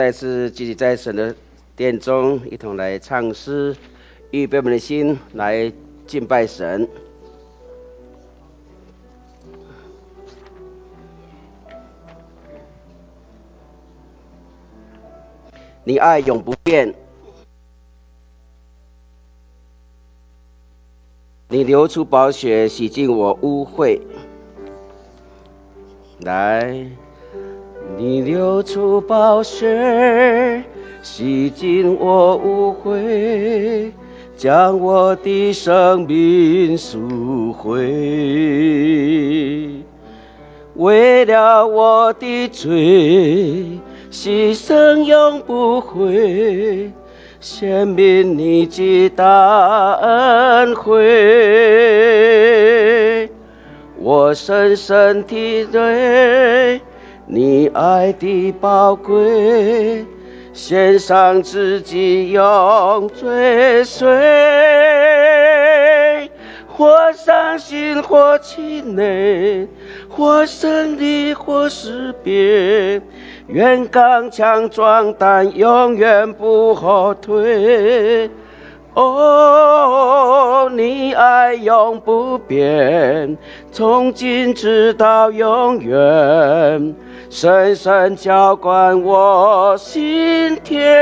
再次聚集在神的殿中，一同来唱诗，预备我们的心来敬拜神。你爱永不变，你流出宝血，洗净我污秽。来，你流出宝血，洗净我污秽，将我的生命赎回。为了我的罪，牺牲永不悔，显明你极大恩惠。我深深体会你爱的宝贵，献上自己永追随。或伤心或气馁，或胜利或失别，愿刚强壮胆，永远不后退。你爱永不变，从今直到永远，深深浇灌我心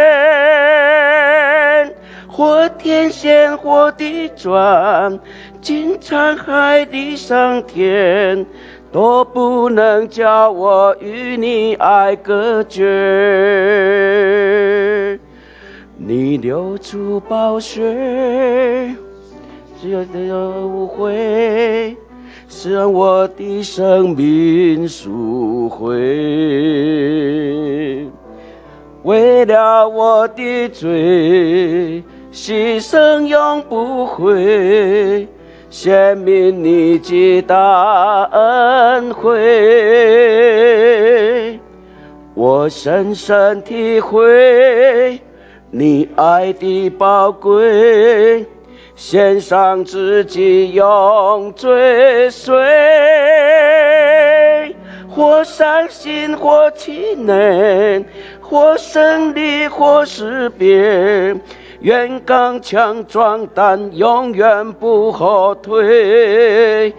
田。或天险或地转，经沧海里上天，都不能叫我与你爱隔绝。你流出宝血，只有无悔，是让我的生命赎回。为了我的罪，牺牲永不悔，显明你极大恩惠。我深深体会你爱的宝贵，献上自己永追随。或伤心或气馁，或胜利或失别，愿刚强壮胆，永远不后退。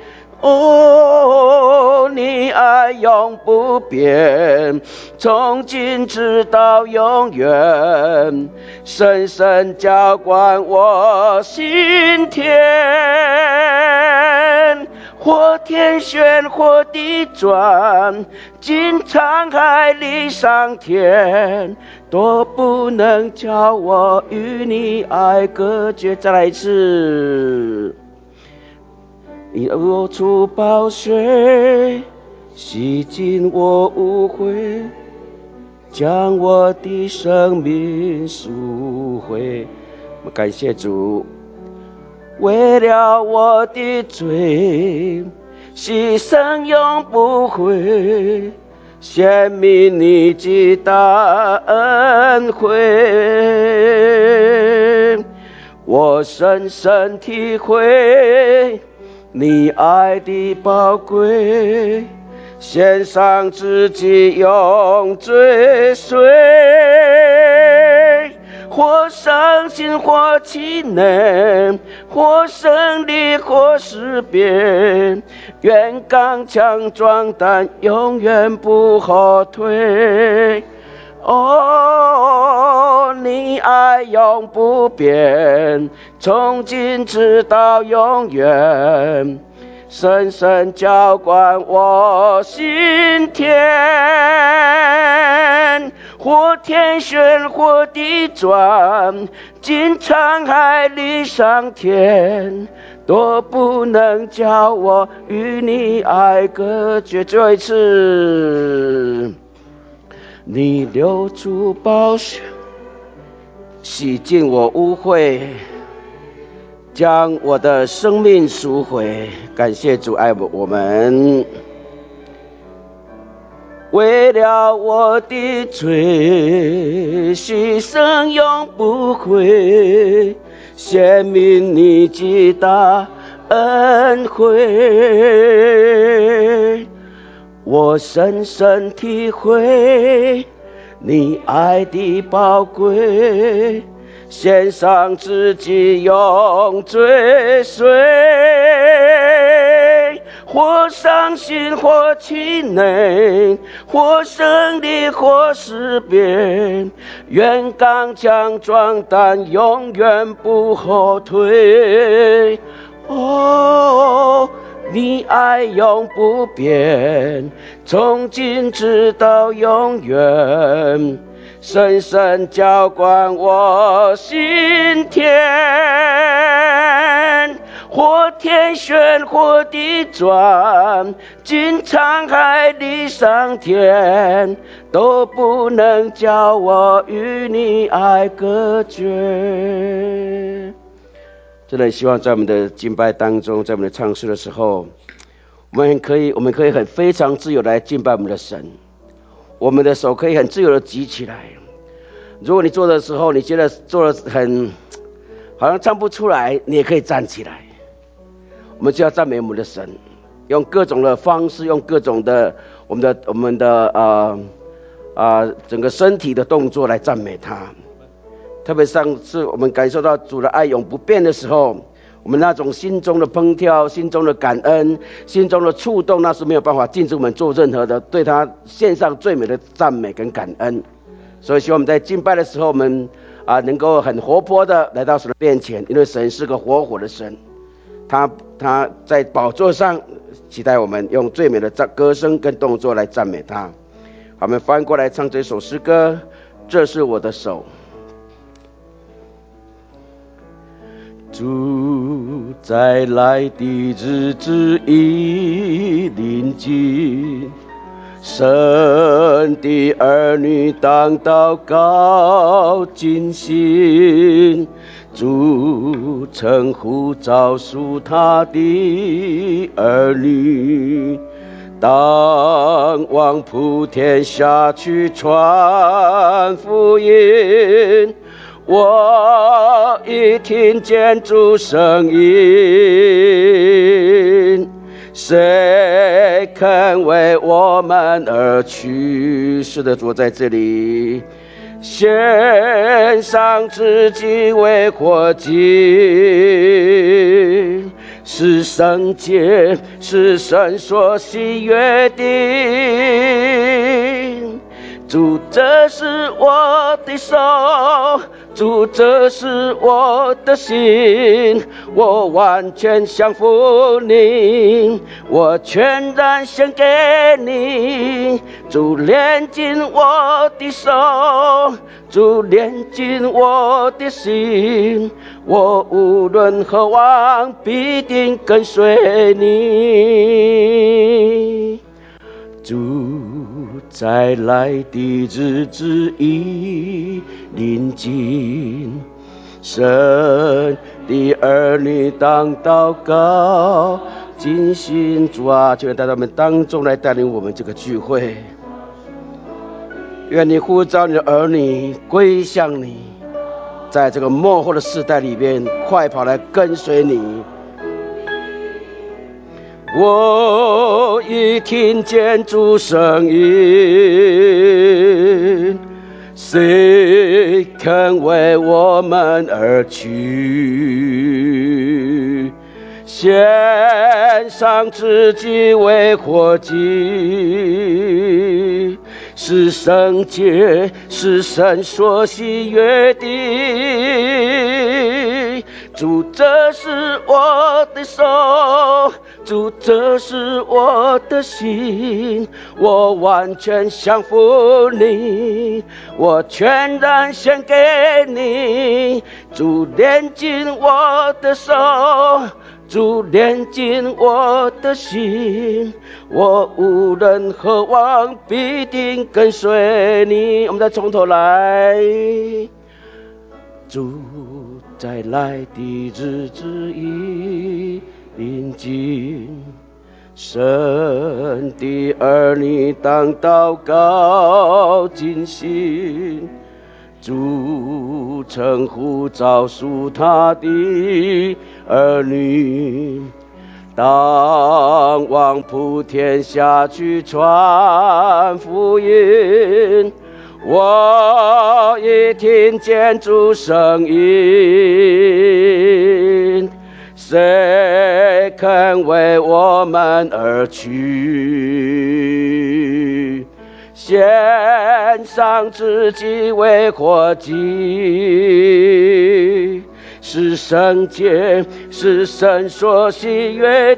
你爱永不变，从今直到永远，深深浇灌我心田。或天旋或地转，经沧海里上天，都不能叫我与你爱隔绝。再来一次。你流出宝血，洗净我污秽，将我的生命赎回。我们感谢主，为了我的罪，牺牲永不悔，显明你极大恩惠。我深深体会你爱的宝贵，献上自己永追随。或伤心或气馁，或胜利或失别，愿刚强壮胆，永远不后退。你爱永不变，从今直到永远，深深浇灌我心田。或天旋或地转，经沧海里上天，都不能叫我与你爱隔绝。最后一次。你流出宝血，洗净我污秽，将我的生命赎回。感谢主爱我们。为了我的罪，牺牲永不悔，显明你极大恩惠。我深深体会你爱的宝贵，献上自己永追随，或伤心或气馁，或胜利或失变，愿刚强壮胆，永远不后退。哦，你爱永不变，从今直到永远，深深浇灌我心田。或天旋或地转，经沧海里上天，都不能叫我与你爱隔绝。真的希望在我们的敬拜当中，在我们的唱诗的时候，我们可以很非常自由地来敬拜我们的神。我们的手可以很自由地举起来。如果你做的时候，你觉得做的好像唱不出来，你也可以站起来。我们就要赞美我们的神，用各种的方式，用各种的我们的整个身体的动作来赞美他。特别上次我们感受到主的爱永不变的时候，我们那种心中的烹调、心中的感恩、心中的触动，那是没有办法禁止我们做任何的对他献上最美的赞美跟感恩。所以希望我们在敬拜的时候，我们能够很活泼的来到神的面前，因为神是个活火的神，他在宝座上期待我们用最美的歌声跟动作来赞美他。好，我们翻过来唱这首诗歌，这是我的手。主再来的日子已临近，神的儿女当祷告尽心，主曾呼召属他的儿女，当往普天下去传福音。我已听见主声音，谁肯为我们而去？是的，主在这里，献上自己为活祭，是圣洁，是神所喜悦的。主，这是我的手，主，这是我的心，我完全降服你，我全然献给你。主，连进我的手，主，连进我的心，我无论何往，必定跟随你。主再来的日子已临近，神的儿女当祷告尽心。主啊，就在他们当中来带领我们这个聚会，愿你呼召你的儿女归向你，在这个末后的世代里面快跑来跟随你。我已听见主声音，谁肯为我们而去？献上自己为活祭，是圣洁，是神所喜悦的。主，这是我的手，主，这是我的心，我完全降服你，我全然献给你。主，连进我的手，主，连进我的心，我无论何往，必定跟随你。我们再从头来。主再来的日子已临近，神的儿女当祷告尽心，主曾呼召属他的儿女，当往普天下去传福音。 我已听见主声音，谁肯为我们而去？献上自己为活祭，是圣洁，是神所喜悦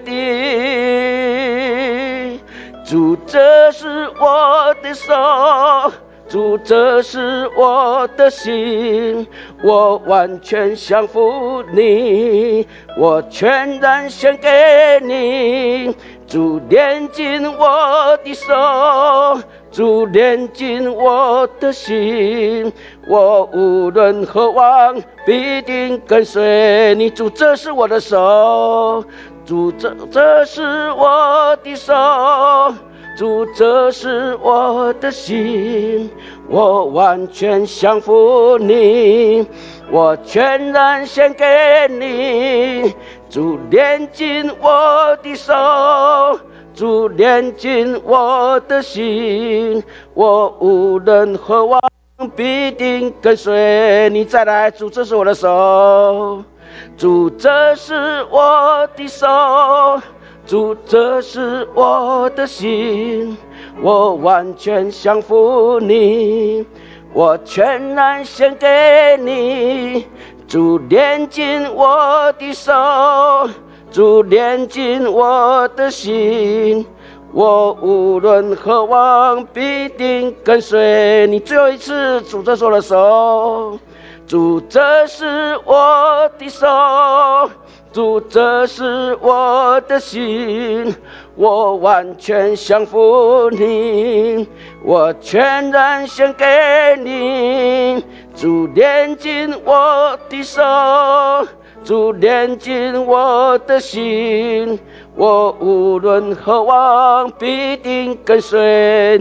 的。主，这是我的手，主，这是我的心，我完全降服你，我全然献给你。主，炼尽我的手，主，炼尽我的心，我无论何往必定跟随你。主，这是我的手，主，这是我的手，主，这是我的心，我完全降服你，我全然献给你。主，炼尽我的手，主，炼尽我的心，我无论何往必定跟随你。再来，主，这是我的手，主，这是我的手，主，这是我的心，我完全降服你，我全然献给你。主，炼尽我的手，主，炼尽我的心，我无论何往必定跟随你。最后一次，主，这是我的手，主，这是我的手，主，这是我的心，我完全降服你，我全然献给你。主，炼尽我的手，主，炼尽我的心，我无论何往必定跟随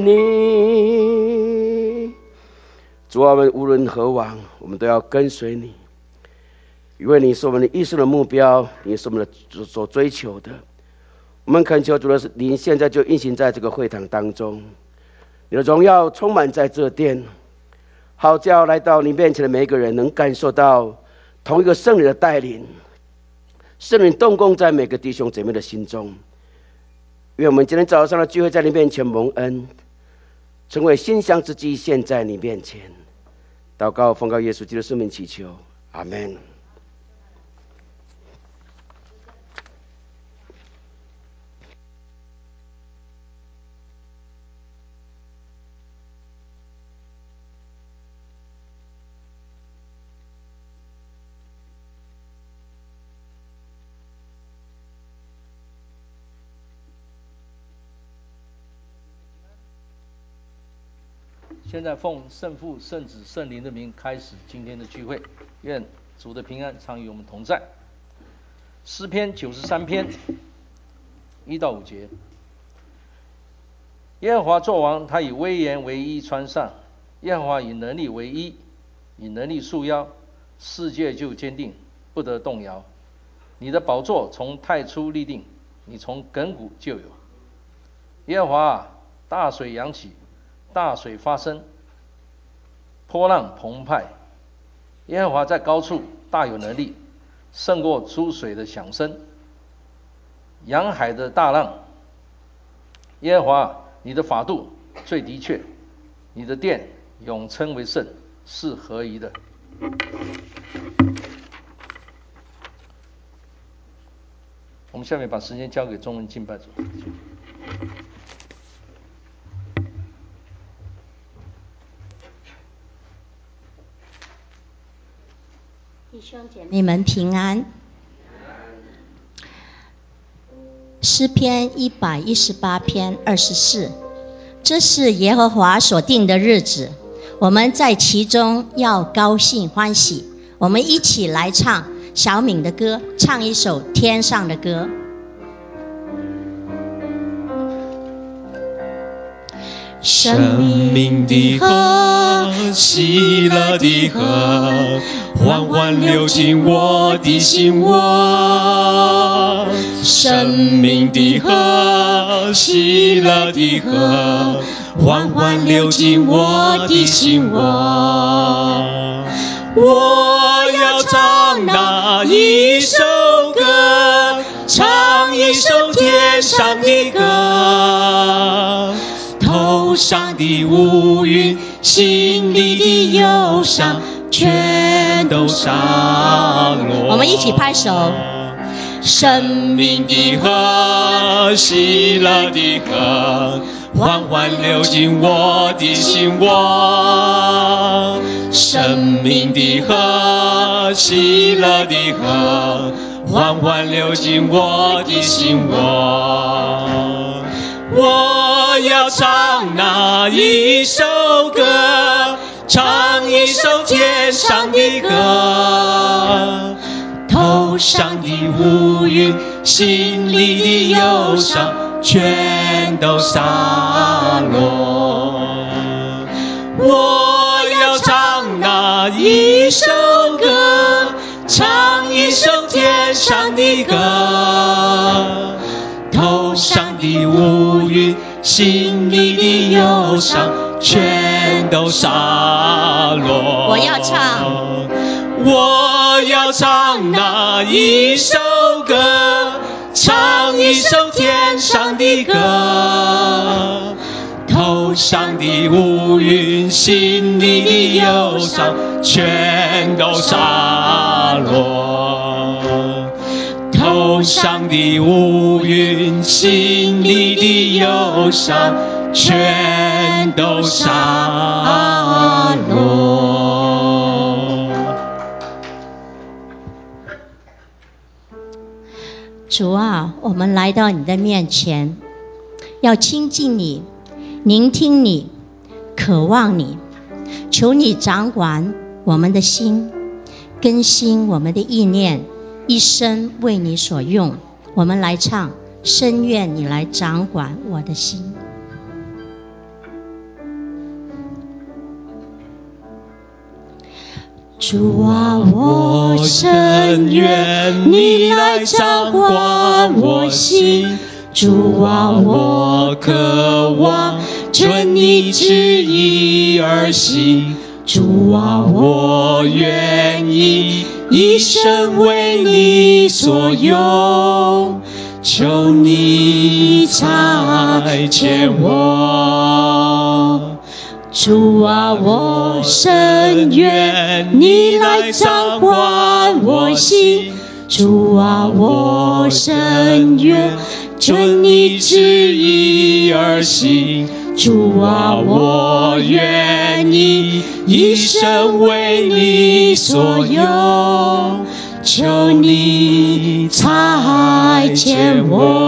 你。主，我们无论何往，我们都要跟随你，因为你是我们的一生的目标，你是我们的所追求的。我们恳求主的灵现在就运行在这个会堂当中，你的荣耀充满在这殿，好叫来到你面前的每一个人能感受到同一个圣灵的带领，圣灵动工在每个弟兄姐妹的心中。愿我们今天早上的聚会在你面前蒙恩，成为馨香之祭献在你面前。祷告奉告耶稣基督的圣名祈求，阿们。 现在奉圣父、圣子、圣灵的名开始今天的聚会，愿主的平安常与我们同在。诗篇93篇1到5节，耶和华作王，他以威严为衣穿上，耶和华以能力为衣，以能力束腰，世界就坚定，不得动摇。你的宝座从太初立定，你从亘古就有。耶和华啊，大水扬起，大水发生，波浪澎湃。耶和华在高处大有能力，胜过诸水的响声，洋海的大浪。耶和华，你的法度最的确，你的殿永称为圣，是合宜的。我们下面把时间交给中文敬拜组。 弟兄姐妹们平安。诗篇118篇24，这是耶和华所定的日子，我们在其中要高兴欢喜。我们一起来唱小敏的歌，唱一首天上的歌。 生命的河，喜乐的河，缓缓流进我的心窝。生命的河，喜乐的河，缓缓流进我的心窝。我要唱那一首歌，唱一首天上的歌。头上的乌云，心里的忧伤，全都洒落。 我们一起拍手。 生命的河，喜乐的河，缓缓流进我的心窝。生命的河，喜乐的河，缓缓流进我的心窝。我要唱那一首歌，唱一首天上的歌。头上的乌云，心里的忧伤，全都洒落。我要唱那一首歌，唱一首天上的歌。头上的乌云，心里的忧伤，全都洒落。 我要唱， 我要唱那一首歌，唱一首天上的歌。头上的乌云，心里的忧伤，全都洒落。头上的乌云，心里的忧伤，全都洒落。 主啊，我们来到你的面前，要亲近你，聆听你，渴望你，求你掌管我们的心，更新我们的意念，一生为你所用。我们来唱，深愿你来掌管我的心。主啊，我深愿你来掌管我心。主啊，我渴望遵你旨意而行。主啊，我愿意一生为你所用，求你差遣我。主啊，我深愿你来掌管我心。主啊，我深愿遵你旨意而行。主啊，我愿意一生为你所用，求你差遣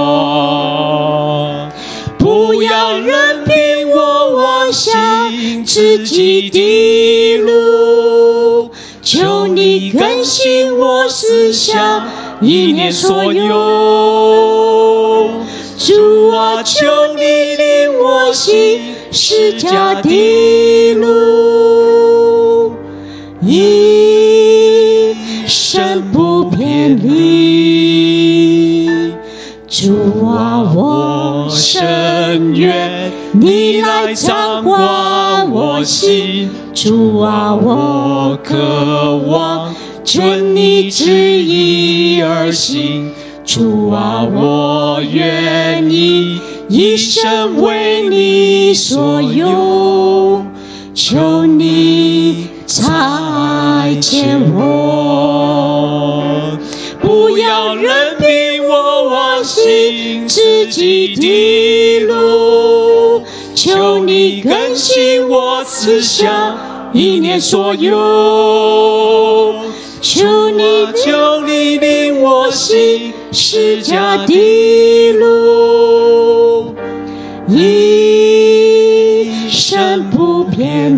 我。不要任凭我妄想自己的路，求你更新我思想，意念所用。主啊，求你领我行释迦的路，一生不偏离。主啊，我深愿你来掌管我心。主啊，我渴望遵你旨意而行。主啊，我愿意一生为你所用，求你差遣我。不要任凭我妄行自己的路，求你更新我思想，意念所用。求你领我行释迦的路，一生不偏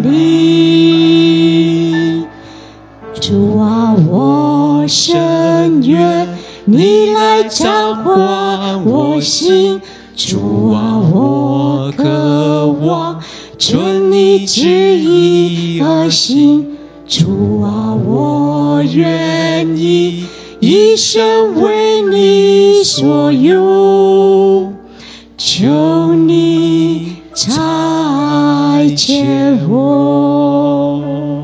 离。主啊，我深愿你来掌管我心。主啊，我渴望遵你旨意而行。主啊，我愿意一生为你所用，求你差遣我。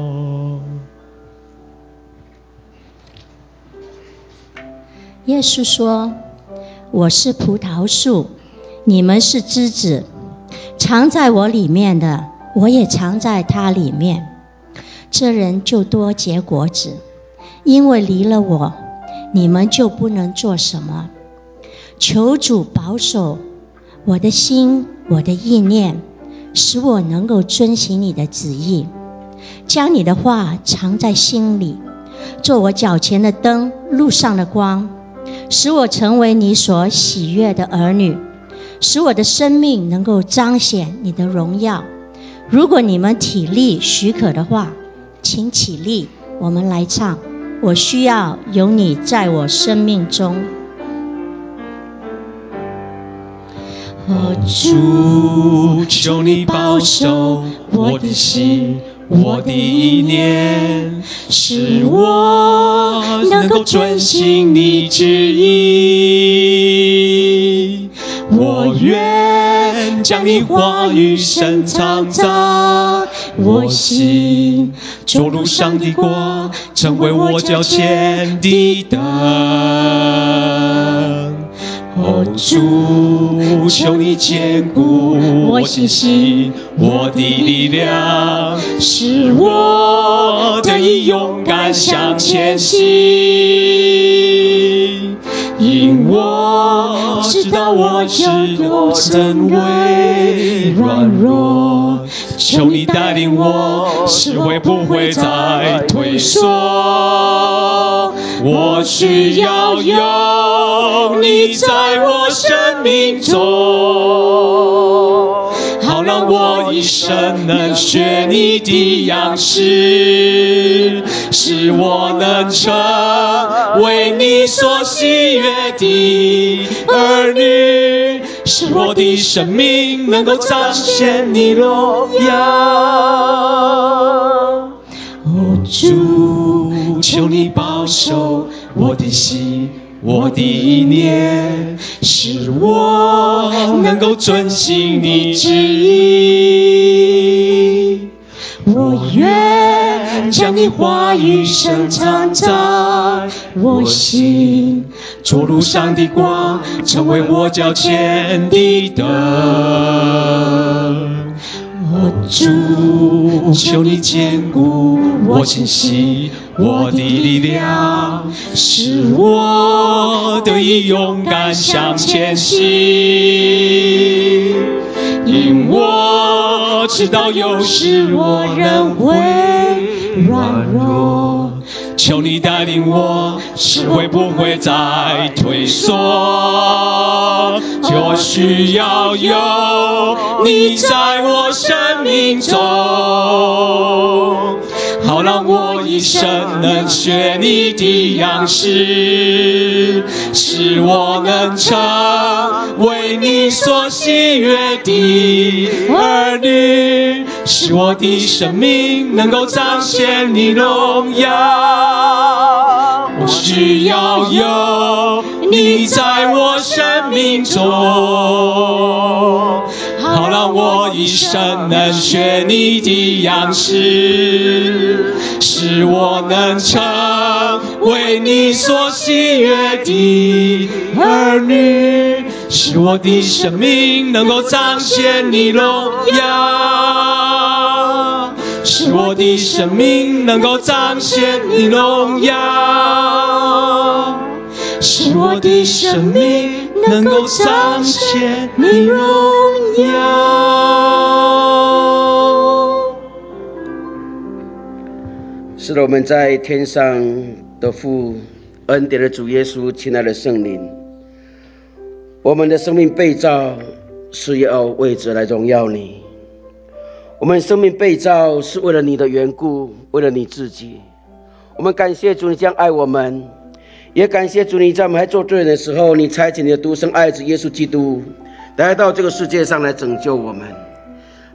耶稣说，我是葡萄树，你们是枝子，藏在我里面的，我也藏在他里面，这人就多结果子，因为离了我，你们就不能做什么。求主保守我的心，我的意念，使我能够遵行你的旨意，将你的话藏在心里，做我脚前的灯，路上的光，使我成为你所喜悦的儿女，使我的生命能够彰显你的荣耀。如果你们体力许可的话，请起立，我们来唱。我需要有你在我生命中。 主，求你保守我的心，我的意念，使我能够遵行你旨意。我愿将你话语深藏在我心，做路上的光，成为我脚前的灯。主，求你坚固我信心，我的力量，使我得以勇敢向前行。因我知道我有真为软弱，求你带领我，使我不会再退缩。我需要有你在我生命中，好让我一生能学你的样式，使我能成为你所喜悦的儿女，使我的生命能够彰显你荣耀。主，求你保守我的心，我的意念，使我能够遵行你旨意。我愿将你话语深藏在我心，做路上的光，成为我脚前的灯。主，求你坚固我信心，我的力量，使我得以勇敢向前行。因我知道有时我仍会软弱，求你带领我，使我不会再退缩。我需要有你在我生命中，好让我一生能学你的样式，使我能成为你所喜悦的儿女，使我的生命能够彰显你荣耀。我需要有你在我生命中，好让我一生能学你的样式，使我能成为你所喜悦的儿女，使我的生命能够彰显你荣耀，使我的生命能够彰显你荣耀，使我的生命能够彰显你荣耀。 是的，我们在天上的父，恩典的主耶稣，亲爱的圣灵，我们的生命被造是要为着来荣耀你，我们生命被造是为了你的缘故，为了你自己。我们感谢主，你这样爱我们，也感谢主，你在我们还做罪人的时候，你差遣你的独生爱子耶稣基督来到这个世界上来拯救我们。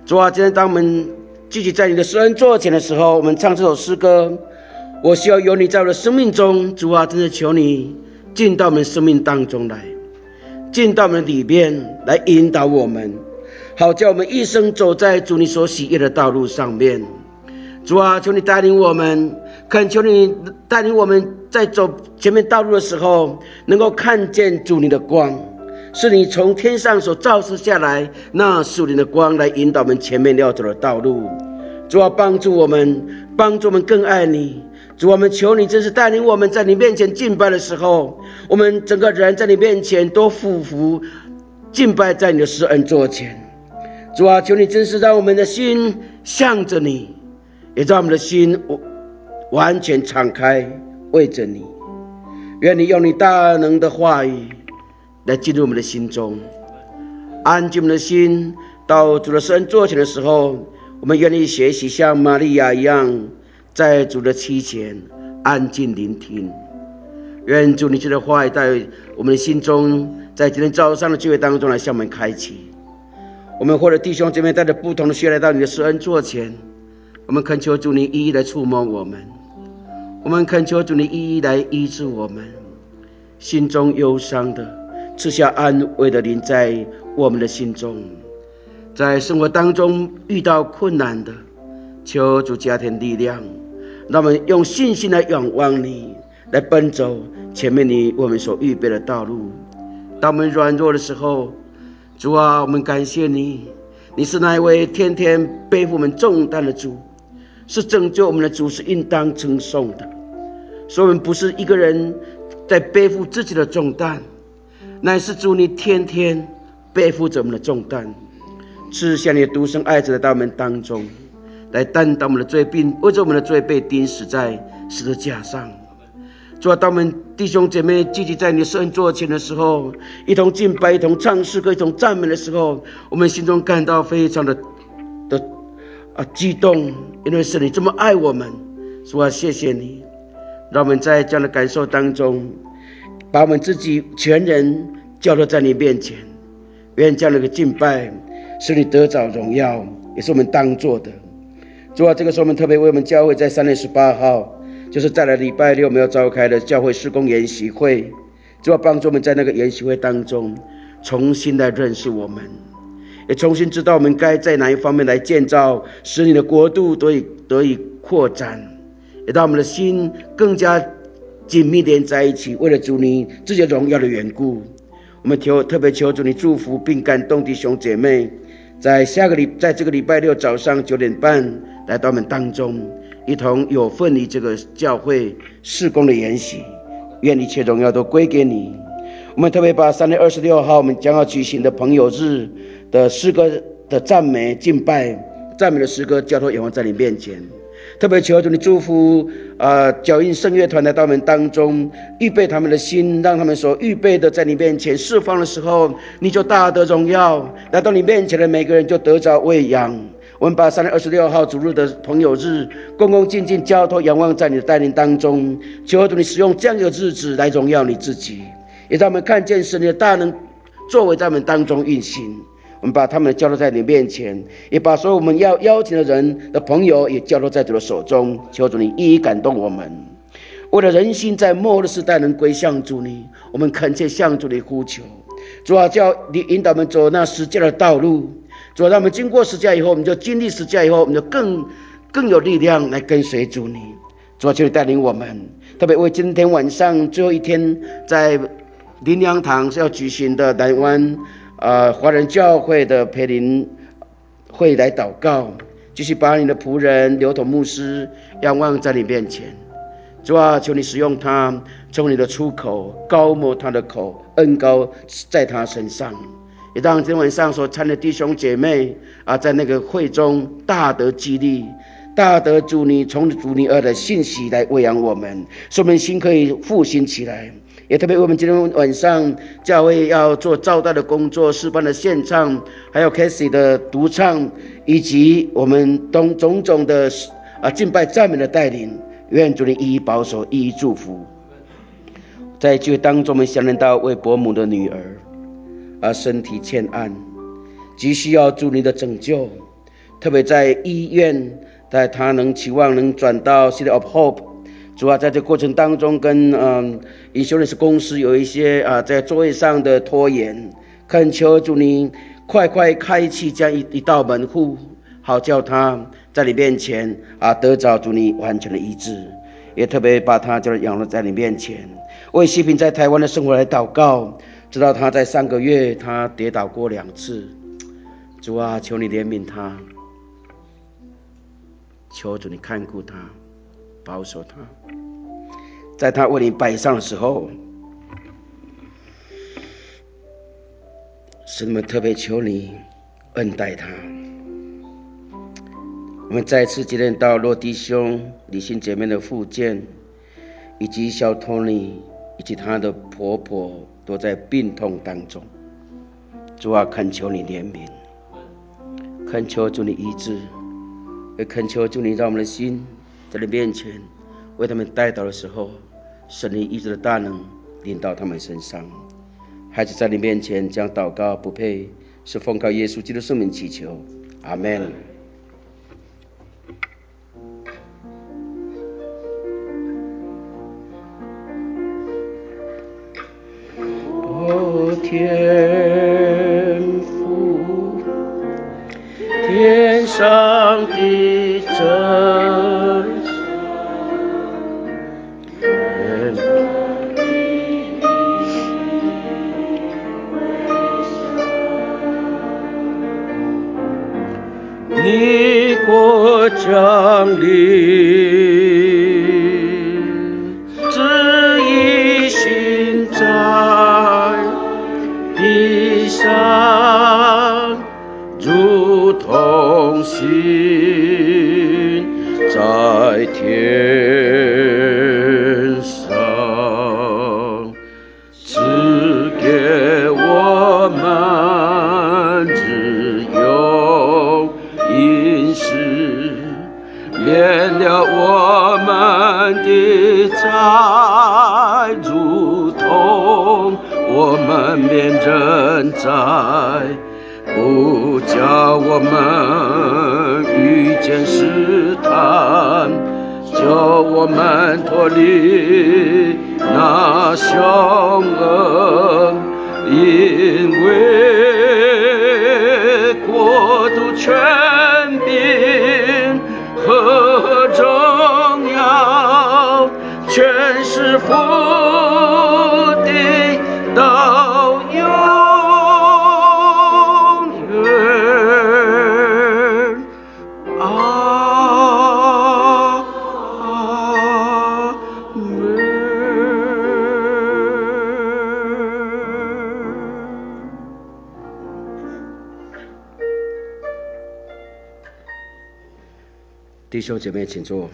主啊，今天当我们聚集在你的施恩座前的时候，我们唱这首诗歌，我需要有你在我的生命中。主啊，真的求你进到我们生命当中来，进到我们里面来引导我们，好叫我们一生走在主你所喜悦的道路上面。主啊，求你带领我们，恳求你带领我们在走前面道路的时候，能够看见主你的光，是你从天上所照射下来那属灵的光，来引导我们前面要走的道路。主啊，帮助我们更爱你。主啊，我们求你真是带领我们在你面前敬拜的时候，我们整个人在你面前都俯伏敬拜在你的施恩座前。主啊，求你真是让我们的心向着你，也让我们的心完全敞开为着你。愿你用你大能的话语来进入我们的心中，安静我们的心。到主的施恩座前的时候，我们愿意学习像玛利亚一样，在主的膝前安静聆听。愿主你这的话语在我们的心中，在今天早上的聚会当中来向我们开启。我们或者弟兄姐妹带着不同的需要来到你的施恩座前，我们恳求主你一一来触摸我们，我们恳求主你一一来医治我们心中忧伤的，赐下安慰的灵在我们的心中。在生活当中遇到困难的，求主加添力量，让我们用信心来仰望你，来奔走前面你我们所预备的道路。当我们软弱的时候，主啊，我们感谢你，你是那一位天天背负我们重担的主，是拯救我们的主，是应当称颂的。所以我们不是一个人在背负自己的重担，乃是主你天天背负着我们的重担，赐下你的独生爱子来到我们当中，来担当我们的罪病，为着我们的罪被钉死在十字架上。主啊，当我们弟兄姐妹聚集在你的施恩座前的时候，一同敬拜，一同唱诗歌，一同赞美的时候，我们心中感到非常的激动，因为是你这么爱我们。主啊，谢谢你，让我们在这样的感受当中，把我们自己全人交托在你面前。愿这样的一个敬拜使你得着荣耀，也是我们当做的。主啊，这个时候我们特别为我们教会在3月18号就是再来礼拜六我们要召开的教会事工研习会，主要帮助我们在那个研习会当中重新来认识我们，也重新知道我们该在哪一方面来建造，使你的国度得以扩展，也让我们的心更加紧密连在一起，为了主你自己荣耀的缘故。我们特别求主你祝福并感动弟兄姐妹，在这个礼拜六早上9点半来到我们当中，一同有份于这个教会事工的研习。愿一切荣耀都归给你。我们特别把3月26号我们将要举行的朋友日的诗歌的赞美敬拜赞美的诗歌交托仰望在你面前，特别求主你祝福脚印圣乐团来到我们当中，预备他们的心，让他们所预备的在你面前释放的时候，你就大得荣耀，来到你面前的每个人就得着喂养。我们把3月26号主日的朋友日恭恭敬敬交托仰望在你的带领当中，求主你使用这样的日子来荣耀你自己，也让我们看见神你的大能作为在我们当中运行。我们把他们交托在你面前，也把所有我们要邀请的人的朋友也交托在主的手中，求主你一一感动我们。为了人心在末后的时代能归向主你，我们恳切向主你呼求。主啊，叫你引导我们走那十架的道路。主啊，让我们经过十架以后，我们就经历十架以后，我们就更有力量来跟随主你。主啊，求你带领我们，特别为今天晚上最后一天在灵粮堂是要举行的南湾华人教会的培灵会来祷告，继续把你的仆人刘统牧师仰望在你面前。主啊，求你使用他，从你的出口高抹他的口，恩膏在他身上，也让今天晚上所参的弟兄姐妹在那个会中大得激励，大得从主你而来的信息来喂养我们，使我们心可以复兴起来。也特别为我们今天晚上教会要做招待的工作，诗班的献唱，还有 Casey 的独唱，以及我们种种的敬拜赞美的带领，愿主你一一保守，一一祝福。在聚会当中，我们想念到为伯母的女儿身体欠安，急需要主你的拯救。 特别在医院，在他期望能转到 City of Hope。主啊，在这过程当中跟insurance 公司有一些在作业上的拖延，恳求主你快快开启这样一道门户，好叫他在你面前得着主你完全的医治，也特别把他就是养了在你面前。为西平在台湾的生活来祷告，知道他在3个月他跌倒过2次，主啊，求你怜悯他，求主你看顾他，保守他，在他为你摆上的时候，神们特别求你恩待他。我们再次纪念到罗弟兄、李姓姐妹的复健，以及小托尼以及他的婆婆都在病痛当中。主啊，恳求你怜悯，恳求主你医治，也恳求主你让我们的心在你面前为他们代祷的时候，神你医治的大能临到他们身上。孩子在你面前将祷告不配，是奉靠耶稣基督圣名祈求，阿们。天父，天上的真你国降临，旨意行在地上，如同行在天上。赐给我们日用饮食，免了我们的债，如同我们免人债，不叫我们遇见试探，救我们脱离那凶恶，因为国度、权柄和荣耀，全是父的，到永远。弟兄姐妹，请坐。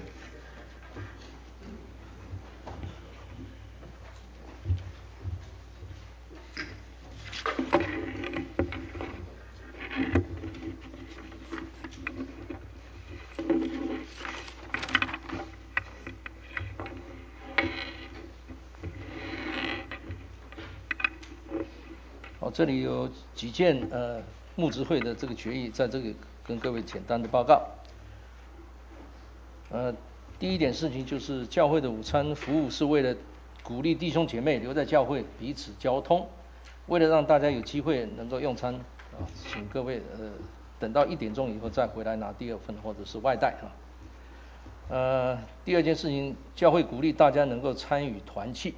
好，这里有几件牧职会的这个决议，在这里跟各位简单的报告。第一点事情就是教会的午餐服务是为了鼓励弟兄姐妹留在教会彼此交通，为了让大家有机会能够用餐请各位等到1点钟以后再回来拿第2份或者是外带第二件事情，教会鼓励大家能够参与团契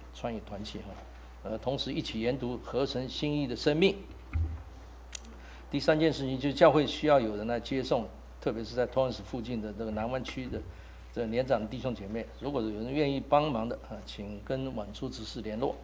同时一起研读合神心意的生命。第3件事情就是教会需要有人来接送，特别是在托恩斯附近的这个南湾区的这年长的弟兄姐妹，如果有人愿意帮忙的请跟晚出执事联络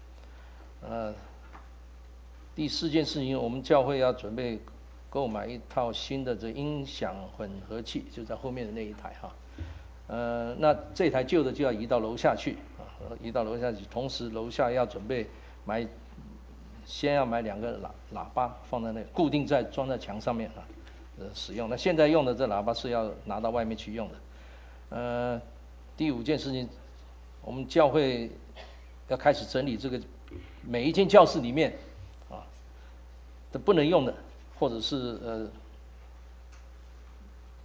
第4件事情，我们教会要准备购买一套新的这音响混合器，就在后面的那一台那这台旧的就要移到楼下去同时楼下要准备先要买2个喇叭放在那固定装在墙上面使用。那现在用的这喇叭是要拿到外面去用的。第5件事情，我们教会要开始整理这个每一间教室里面都不能用的，或者是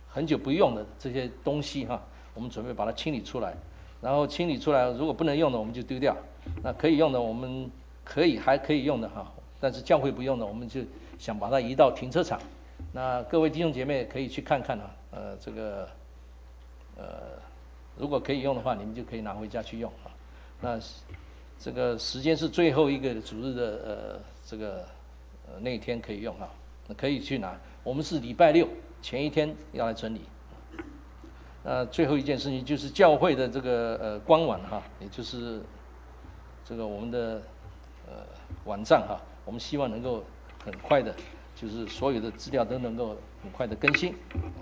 很久不用的这些东西哈，我们准备把它清理出来，然后清理出来，如果不能用的我们就丢掉，那可以用的我们还可以用的哈，但是教会不用的，我们就想把它移到停车场。那各位弟兄姐妹可以去看看啊，如果可以用的话，你们就可以拿回家去用啊。那这个时间是最后一个主日的那一天可以用啊，可以去拿。我们是礼拜六前一天要来整理。最后一件事情就是教会的这个官网哈，也就是这个我们的网站哈，我们希望能够很快的，就是所有的资料都能够很快的更新。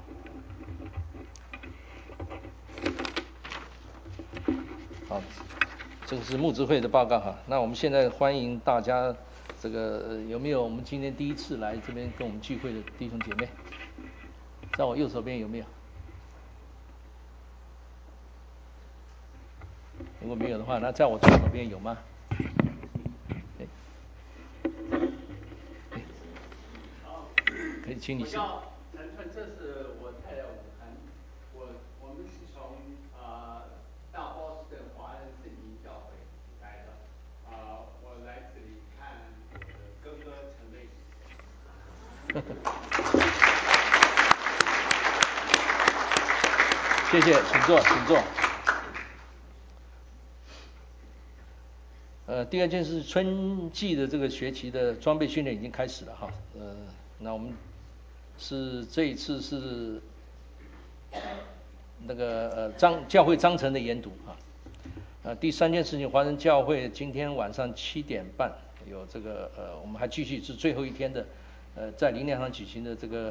好，这个是牧职会的报告哈。那我们现在欢迎大家，有没有我们今天第一次来这边跟我们聚会的弟兄姐妹？在我右手边有没有？如果没有的话，那在我左手边有吗？可以请你。 我叫陈春，这是我太太武涵。我们是从大波士顿华人圣经教会来的。我来这里看我的哥哥陈瑞。 谢谢，请坐，请坐。第二件事，春季的这个学期的装备训练已经开始了哈。那我们这一次是那个教会章程的研读啊。第三件事情，华人教会今天晚上7点半有这个我们还继续是最后一天的在灵粮堂举行的这个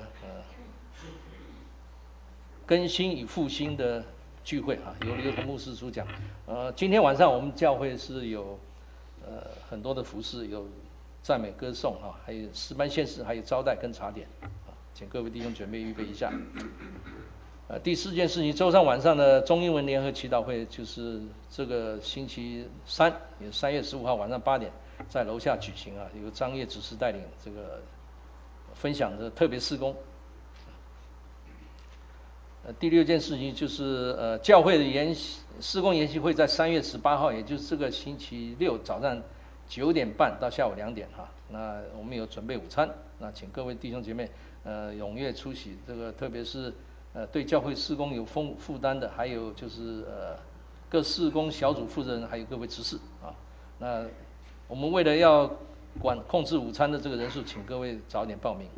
更新与复兴的聚会啊，由刘同牧师主讲。今天晚上我们教会是有很多的服事，有赞美歌颂啊，还有诗班献诗，还有招待跟茶点啊，请各位弟兄准备预备一下。第4件事情，周三晚上的中英文联合祈祷会，就是这个星期3，也3月15号晚上8点，在楼下举行啊，由张业执事带领这个分享的特别事工。第6件事情就是教会的事工研习会在3月18号，也就是这个星期六早上9点半到下午2点哈。那我们有准备午餐，那请各位弟兄姐妹踊跃出席。这个特别是对教会事工有负担的，还有就是各事工小组负责人，还有各位执事啊。那我们为了要控制午餐的这个人数，请各位早点报名。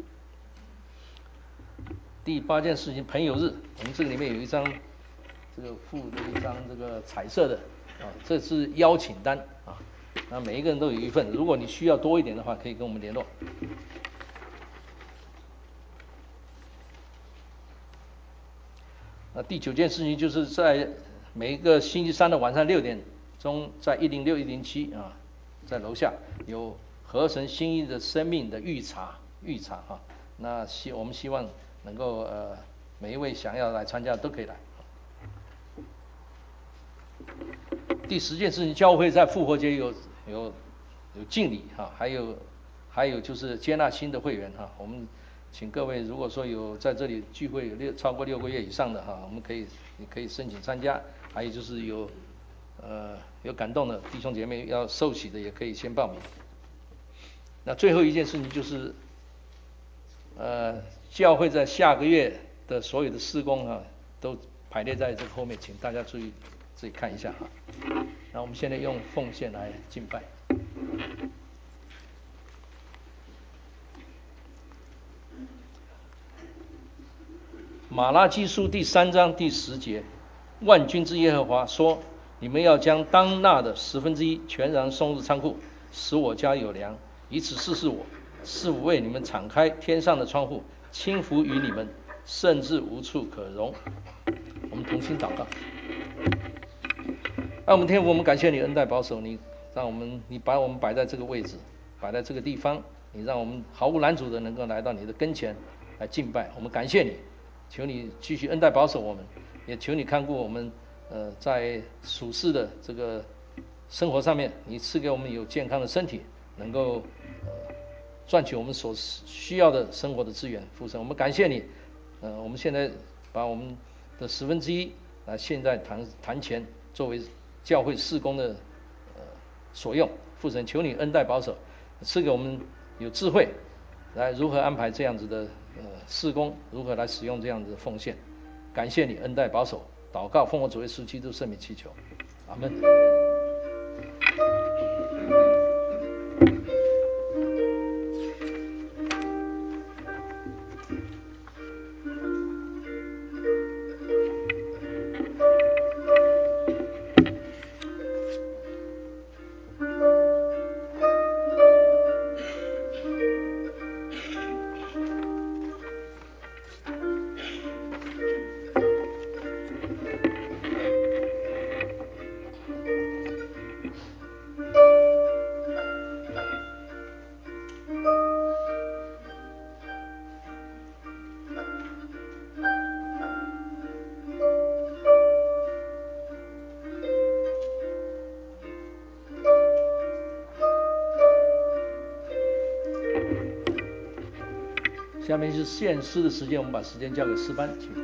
第8件事情，朋友日，我们这个里面有一张附的一张这个彩色的啊，这是邀请单啊，那每一个人都有一份，如果你需要多一点的话，可以跟我们联络。第9件事情就是在每一个星期3的晚上6点钟，在106、107啊，在楼下有合神心意的生命的预查哈。那我们希望能够每一位想要来参加都可以来。第10件事情，教会在复活节有敬礼哈，还有就是接纳新的会员哈。我们请各位如果说有在这里聚会超过6个月以上的哈，我们你可以申请参加。还有就是有感动的弟兄姐妹要受洗的，也可以先报名。那最后一件事情就是教会在下个月的所有的事工啊，都排列在这个后面，请大家注意自己看一下哈。那我们现在用奉献来敬拜。马拉基书第3章第10节，万军之耶和华说：你们要将当纳的1/10全然送入仓库，使我家有粮，以此试试我，是否为你们敞开天上的窗户，倾福于你们，甚至无处可容。我们同心祷告。我们天父，我们感谢你恩待保守你，你把我们摆在这个位置，摆在这个地方，你让我们毫无拦阻的能够来到你的跟前来敬拜。我们感谢你，求你继续恩待保守我们，也求你看顾我们在属世的这个生活上面，你赐给我们有健康的身体，能够赚取我们所需要的生活的资源。父神，我们感谢你，我们现在把我们的1/10来献在坛前，作为教会事工的所用。父神，求你恩待保守，赐给我们有智慧，来如何安排这样子的事工，如何来使用这样子的奉献。感谢你恩待保守，祷告奉我主耶稣基督圣名祈求，阿们。下面是献诗的时间，我们把时间交给诗班，请。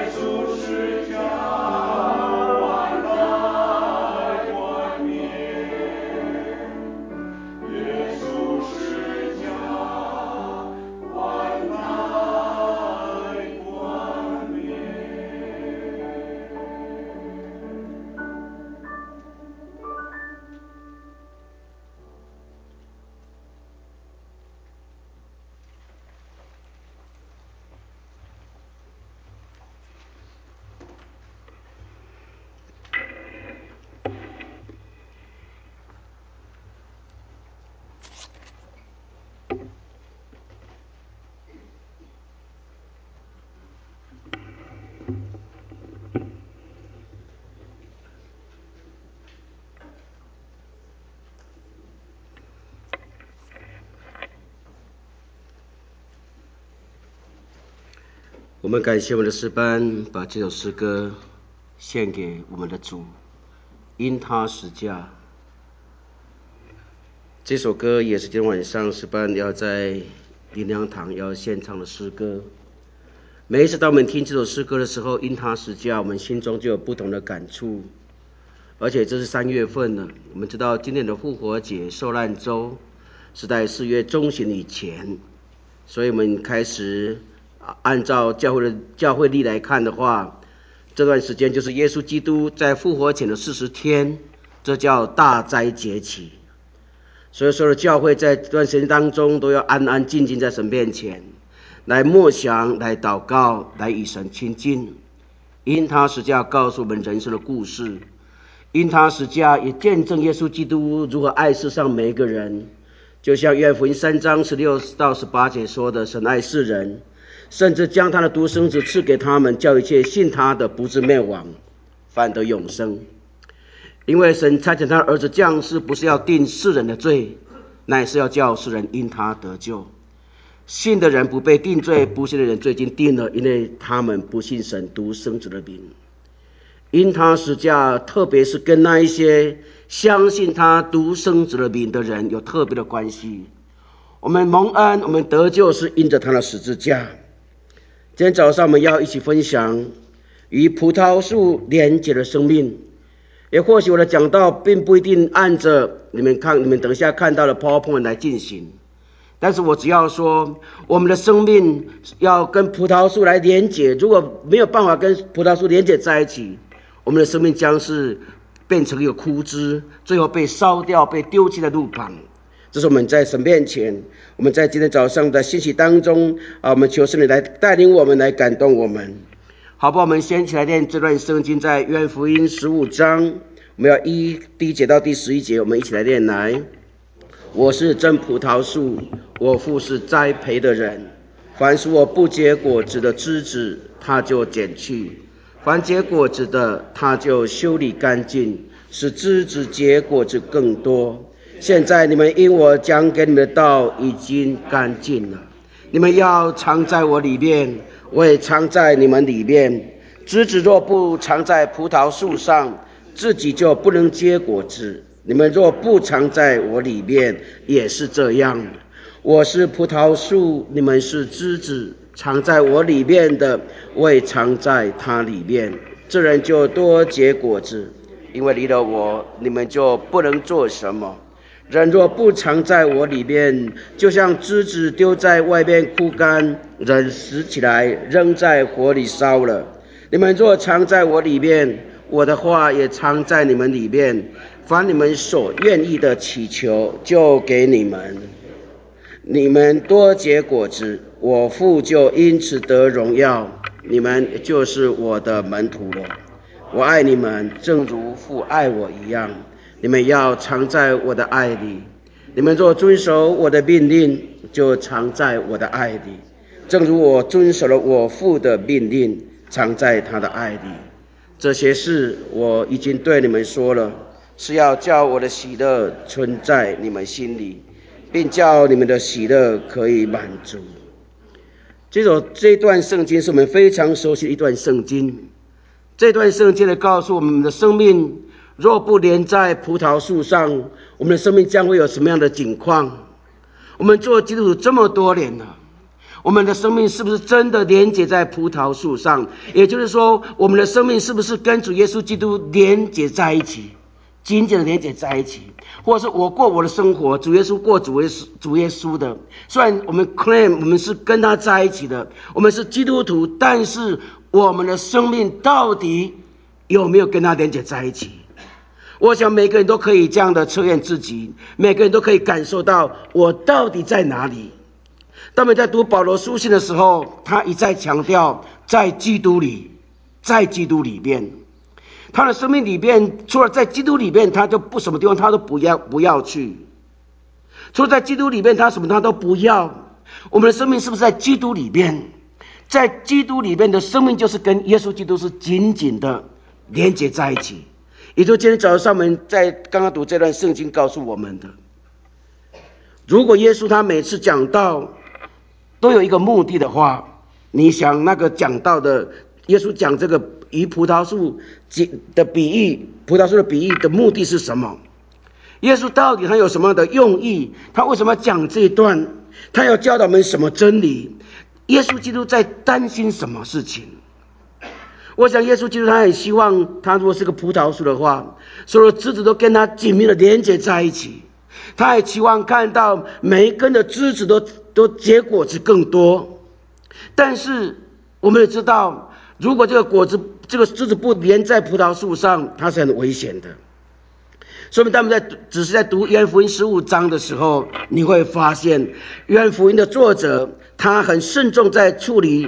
我们感谢我们的诗班，把这首诗歌献给我们的主，因他十架。这首歌也是今天晚上诗班要在灵粮堂要献唱的诗歌。每一次当我们听这首诗歌的时候，因他十架，我们心中就有不同的感触。而且这是3月份了，我们知道今天的复活节受难周是在4月中旬以前，所以我们开始按照教会历来看的话，这段时间就是耶稣基督在复活前的40天，这叫大灾节期。所以说的教会在这段时间当中都要安安静静在神面前来默想，来祷告，来与神亲近。因他十架告诉我们人生的故事，因他十架也见证耶稣基督如何爱世上每一个人，就像约翰福音3章16到18节说的，神爱世人，甚至将他的独生子赐给他们，叫一切信他的不至灭亡，反得永生。因为神差遣他的儿子降世，不是要定世人的罪，乃是要叫世人因他得救。信的人不被定罪，不信的人罪已经定了，因为他们不信神独生子的名。因他十架，特别是跟那一些相信他独生子的名的人有特别的关系。我们蒙恩，我们得救是因着他的十字架。今天早上我们要一起分享与葡萄树连结的生命，也或许我的讲道并不一定按着你们等一下看到的 PowerPoint 来进行，但是我只要说我们的生命要跟葡萄树来连结，如果没有办法跟葡萄树连结在一起，我们的生命将是变成一个枯枝，最后被烧掉，被丢弃在路旁。这是我们在神面前，我们在今天早上的信息当中我们求圣灵来带领我们，来感动我们。好吧，我们先起来念这段圣经，在约翰福音15章，我们要第1节到第11节，我们一起来念来。我是真葡萄树，我父是栽培的人，凡是我不结果子的枝子，他就剪去，凡结果子的，他就修理干净，使枝子结果子更多。现在你们因我讲给你们的道已经干净了，你们要藏在我里面，我也藏在你们里面。枝子若不藏在葡萄树上，自己就不能结果子。你们若不藏在我里面，也是这样。我是葡萄树，你们是枝子，藏在我里面的，我也藏在他里面。这人就多结果子，因为离了我，你们就不能做什么。人若不藏在我里面，就像枝子丢在外面枯干，人拾起来扔在火里烧了。你们若藏在我里面，我的话也藏在你们里面，凡你们所愿意的祈求，就给你们。你们多结果子，我父就因此得荣耀，你们就是我的门徒了。我爱你们，正如父爱我一样。你们要藏在我的爱里，你们若遵守我的命令，就藏在我的爱里，正如我遵守了我父的命令，藏在他的爱里。这些事我已经对你们说了，是要叫我的喜乐存在你们心里，并叫你们的喜乐可以满足。这段圣经是我们非常熟悉的一段圣经。这段圣经告诉我们的生命若不连在葡萄树上，我们的生命将会有什么样的境况？我们做基督徒这么多年了， 我们的生命是不是真的连结在葡萄树上？也就是说，我们的生命是不是跟主耶稣基督连结在一起，紧紧的连结在一起？或者是我过我的生活，主耶稣过主耶稣的。虽然我们 claim 我们是跟他在一起的，我们是基督徒，但是我们的生命到底有没有跟他连结在一起？我想每个人都可以这样的测验自己，每个人都可以感受到我到底在哪里。当我们在读保罗书信的时候，他一再强调在基督里，在基督里面。他的生命里面，除了在基督里面，他就不什么地方他都不要去。除了在基督里面，他什么他都不要。我们的生命是不是在基督里面？在基督里面的生命就是跟耶稣基督是紧紧的连结在一起。也就今天早上我们在刚刚读这段圣经告诉我们的，如果耶稣他每次讲道都有一个目的的话，你想那个讲道的耶稣讲这个以葡萄树的比喻，葡萄树的比喻的目的是什么？耶稣到底他有什么样的用意？他为什么要讲这一段？他要教导我们什么真理？耶稣基督在担心什么事情？我想耶稣基督他很希望，他如果是个葡萄树的话，所有的枝子都跟他紧密的连结在一起。他也期望看到每一根的枝子都结果子更多。但是我们也知道，如果这个枝子不连在葡萄树上，它是很危险的。所以当我们只是在读约翰福音15章的时候，你会发现约翰福音的作者他很慎重在处理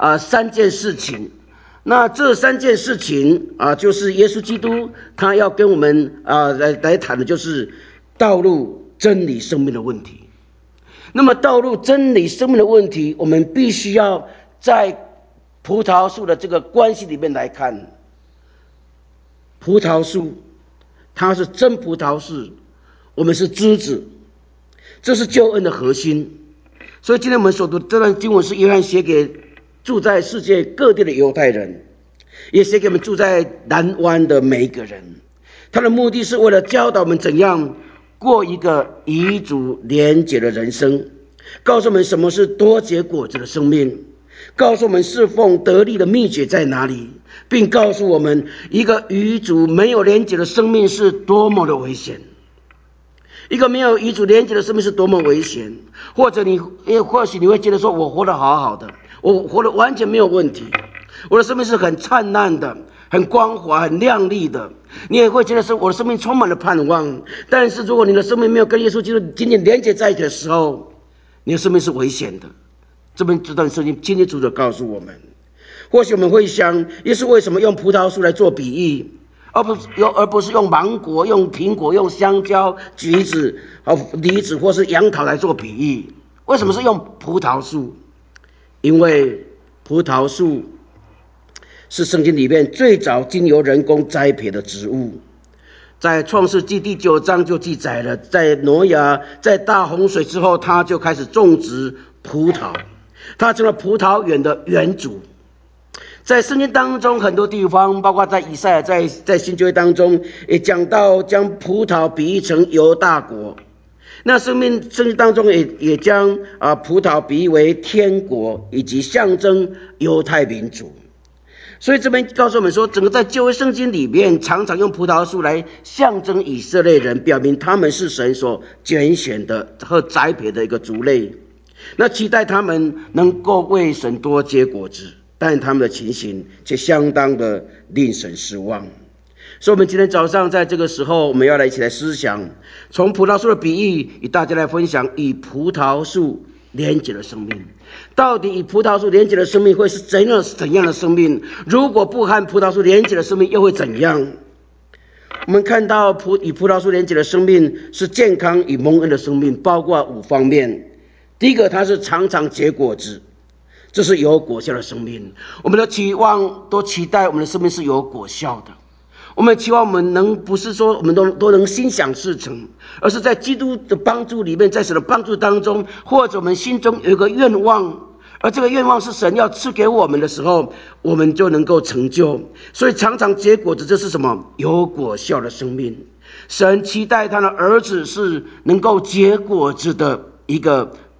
3件事情。那这3件事情就是耶稣基督他要跟我们来谈的，就是道路、真理、生命的问题。那么道路、真理、生命的问题，我们必须要在葡萄树的这个关系里面来看。葡萄树它是真葡萄树，我们是枝子，这是救恩的核心。所以今天我们所读这段经文是约翰写给住在世界各地的犹太人，也写给我们住在南湾的每一个人。他的目的是为了教导我们怎样过一个与主连结的人生，告诉我们什么是多结果子的生命，告诉我们侍奉得力的秘诀在哪里，并告诉我们一个与主没有连结的生命是多么的危险。一个没有与主连结的生命是多么危险。或许你会觉得说，我活得好好的，我活得完全没有问题，我的生命是很灿烂的，很光滑，很亮丽的。你也会觉得说，我的生命充满了盼望。但是如果你的生命没有跟耶稣基督紧紧连结在一起的时候，你的生命是危险的。这段圣经清楚地告诉我们。或许我们会想，耶稣为什么用葡萄树来做比喻，而不是用芒果、用苹果、用香蕉、橘子、梨子或是杨桃来做比喻？为什么是用葡萄树？因为葡萄树是圣经里面最早经由人工栽培的植物。在创世纪第9章就记载了，在挪亚在大洪水之后，他就开始种植葡萄，他成了葡萄园的园主。在圣经当中很多地方，包括在以赛亚在新约当中也讲到将葡萄比喻成犹大国。那圣经当中也将葡萄比喻为天国，以及象征犹太民族。所以这边告诉我们说，整个在旧约圣经里面常常用葡萄树来象征以色列人，表明他们是神所拣选的和栽培的一个族类。那期待他们能够为神多结果子，但他们的情形却相当的令神失望。所以我们今天早上在这个时候，我们要一起来思想，从葡萄树的比喻与大家来分享与葡萄树连结的生命。到底与葡萄树连结的生命会是怎样的生命？如果不和葡萄树连结的生命又会怎样？我们看到与葡萄树连结的生命是健康与蒙恩的生命，包括5方面。第一个，它是常常结果子，这是有果效的生命。我们的期望都期待我们的生命是有果效的。我们期望我们不是说我们都能心想事成，而是在基督的帮助里面，在神的帮助当中，或者我们心中有一个愿望，而这个愿望是神要赐给我们的时候，我们就能够成就。所以常常结果子，这是什么？有果效的生命。神期待他的儿子是能够结果子的一个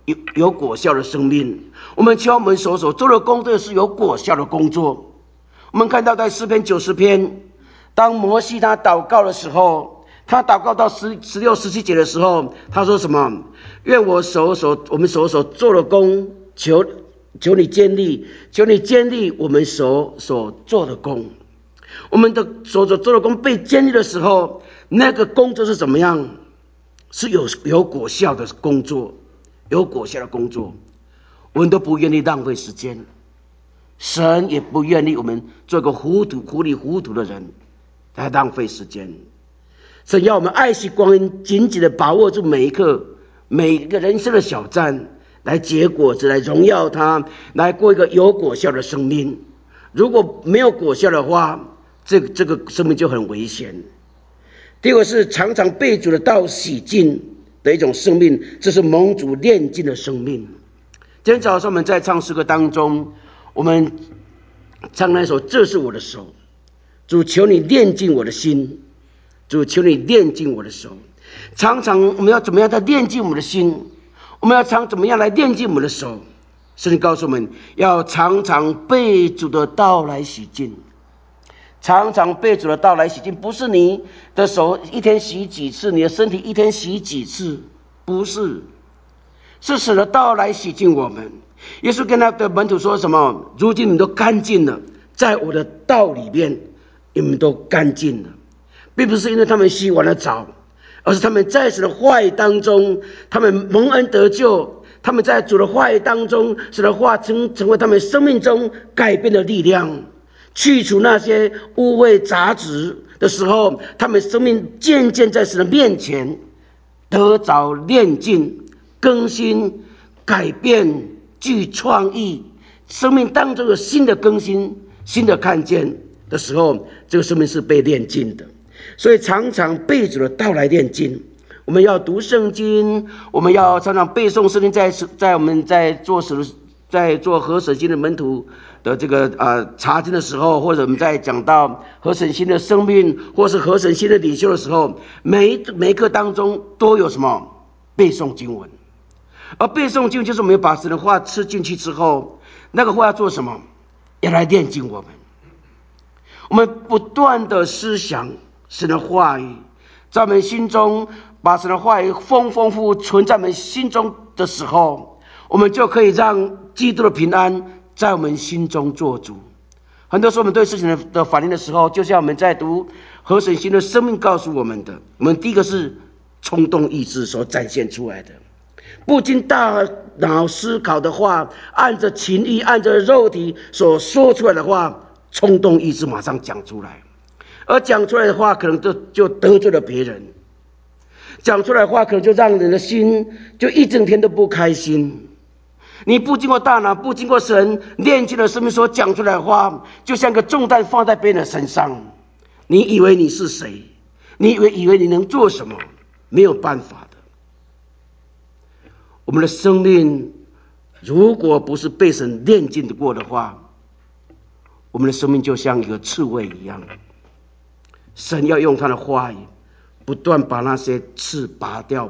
有果效的生命。我们求我们所做的工作是有果效的工作。我们看到在诗篇90篇，当摩西他祷告的时候，他祷告到16、17节的时候，他说什么？愿我们手所做的工，求你坚立，求你坚立我们所做的工。我们的所做的工被坚立的时候，那个工作是怎么样？是有果效的工作，有果效的工作。我们都不愿意浪费时间，神也不愿意我们做个糊里糊涂的人来浪费时间。神要我们爱惜光阴，紧紧的把握住每一刻，每一个人生的小站，来结果子，来荣耀他，来过一个有果效的生命。如果没有果效的话，这个生命就很危险。第二个是常常被主的道洗净的一种生命，这是蒙主炼净的生命。今天早上我们在唱诗歌当中，我们唱那首这是我的手，主求你炼净我的心，主求你炼净我的手。常常我们要怎么样来炼净我们的心？我们要怎么样来炼净我们的手？圣经告诉我们要常常被主的道来洗净。常常被主的道来洗净，不是你的手一天洗几次，你的身体一天洗几次，不是，是使得道来洗净我们。耶稣跟他的门徒说什么？如今你们都干净了，在我的道里面你们都干净了，并不是因为他们洗完了澡，而是他们在神的话语当中，他们蒙恩得救，他们在主的话语当中，神的话成为他们生命中改变的力量，去除那些污秽杂质的时候，他们生命渐渐在神的面前得着炼净、更新、改变、具创意，生命当中有新的更新、新的看见的时候，这个生命是被炼净的。所以常常被主的道来炼净。我们要读圣经，我们要常常背诵圣经，在我们在做合神心的门徒的这个查经的时候，或者我们在讲到合神心的生命，或是合神心的领袖的时候，每一课当中都有什么背诵经文。而背诵经文就是我们把神的话吃进去之后，那个话要做什么？要来炼净我们。我们不断的思想神的话语，在我们心中把神的话语丰富存在我们心中的时候，我们就可以让基督的平安在我们心中做主。很多时候我们对事情的反应的时候，就像我们在读合神心的生命告诉我们的，我们第一个是冲动意志所展现出来的，不经大脑思考的话，按着情欲按着肉体所说出来的话，冲动意志马上讲出来，而讲出来的话可能就得罪了别人，讲出来的话可能就让人的心就一整天都不开心。你不经过大脑，不经过神炼净的生命所讲出来的话，就像个重担放在别人的身上。你以为你是谁？你以为你能做什么？没有办法的。我们的生命如果不是被神炼净过的话，我们的生命就像一个刺猬一样。神要用他的话语不断把那些刺拔掉，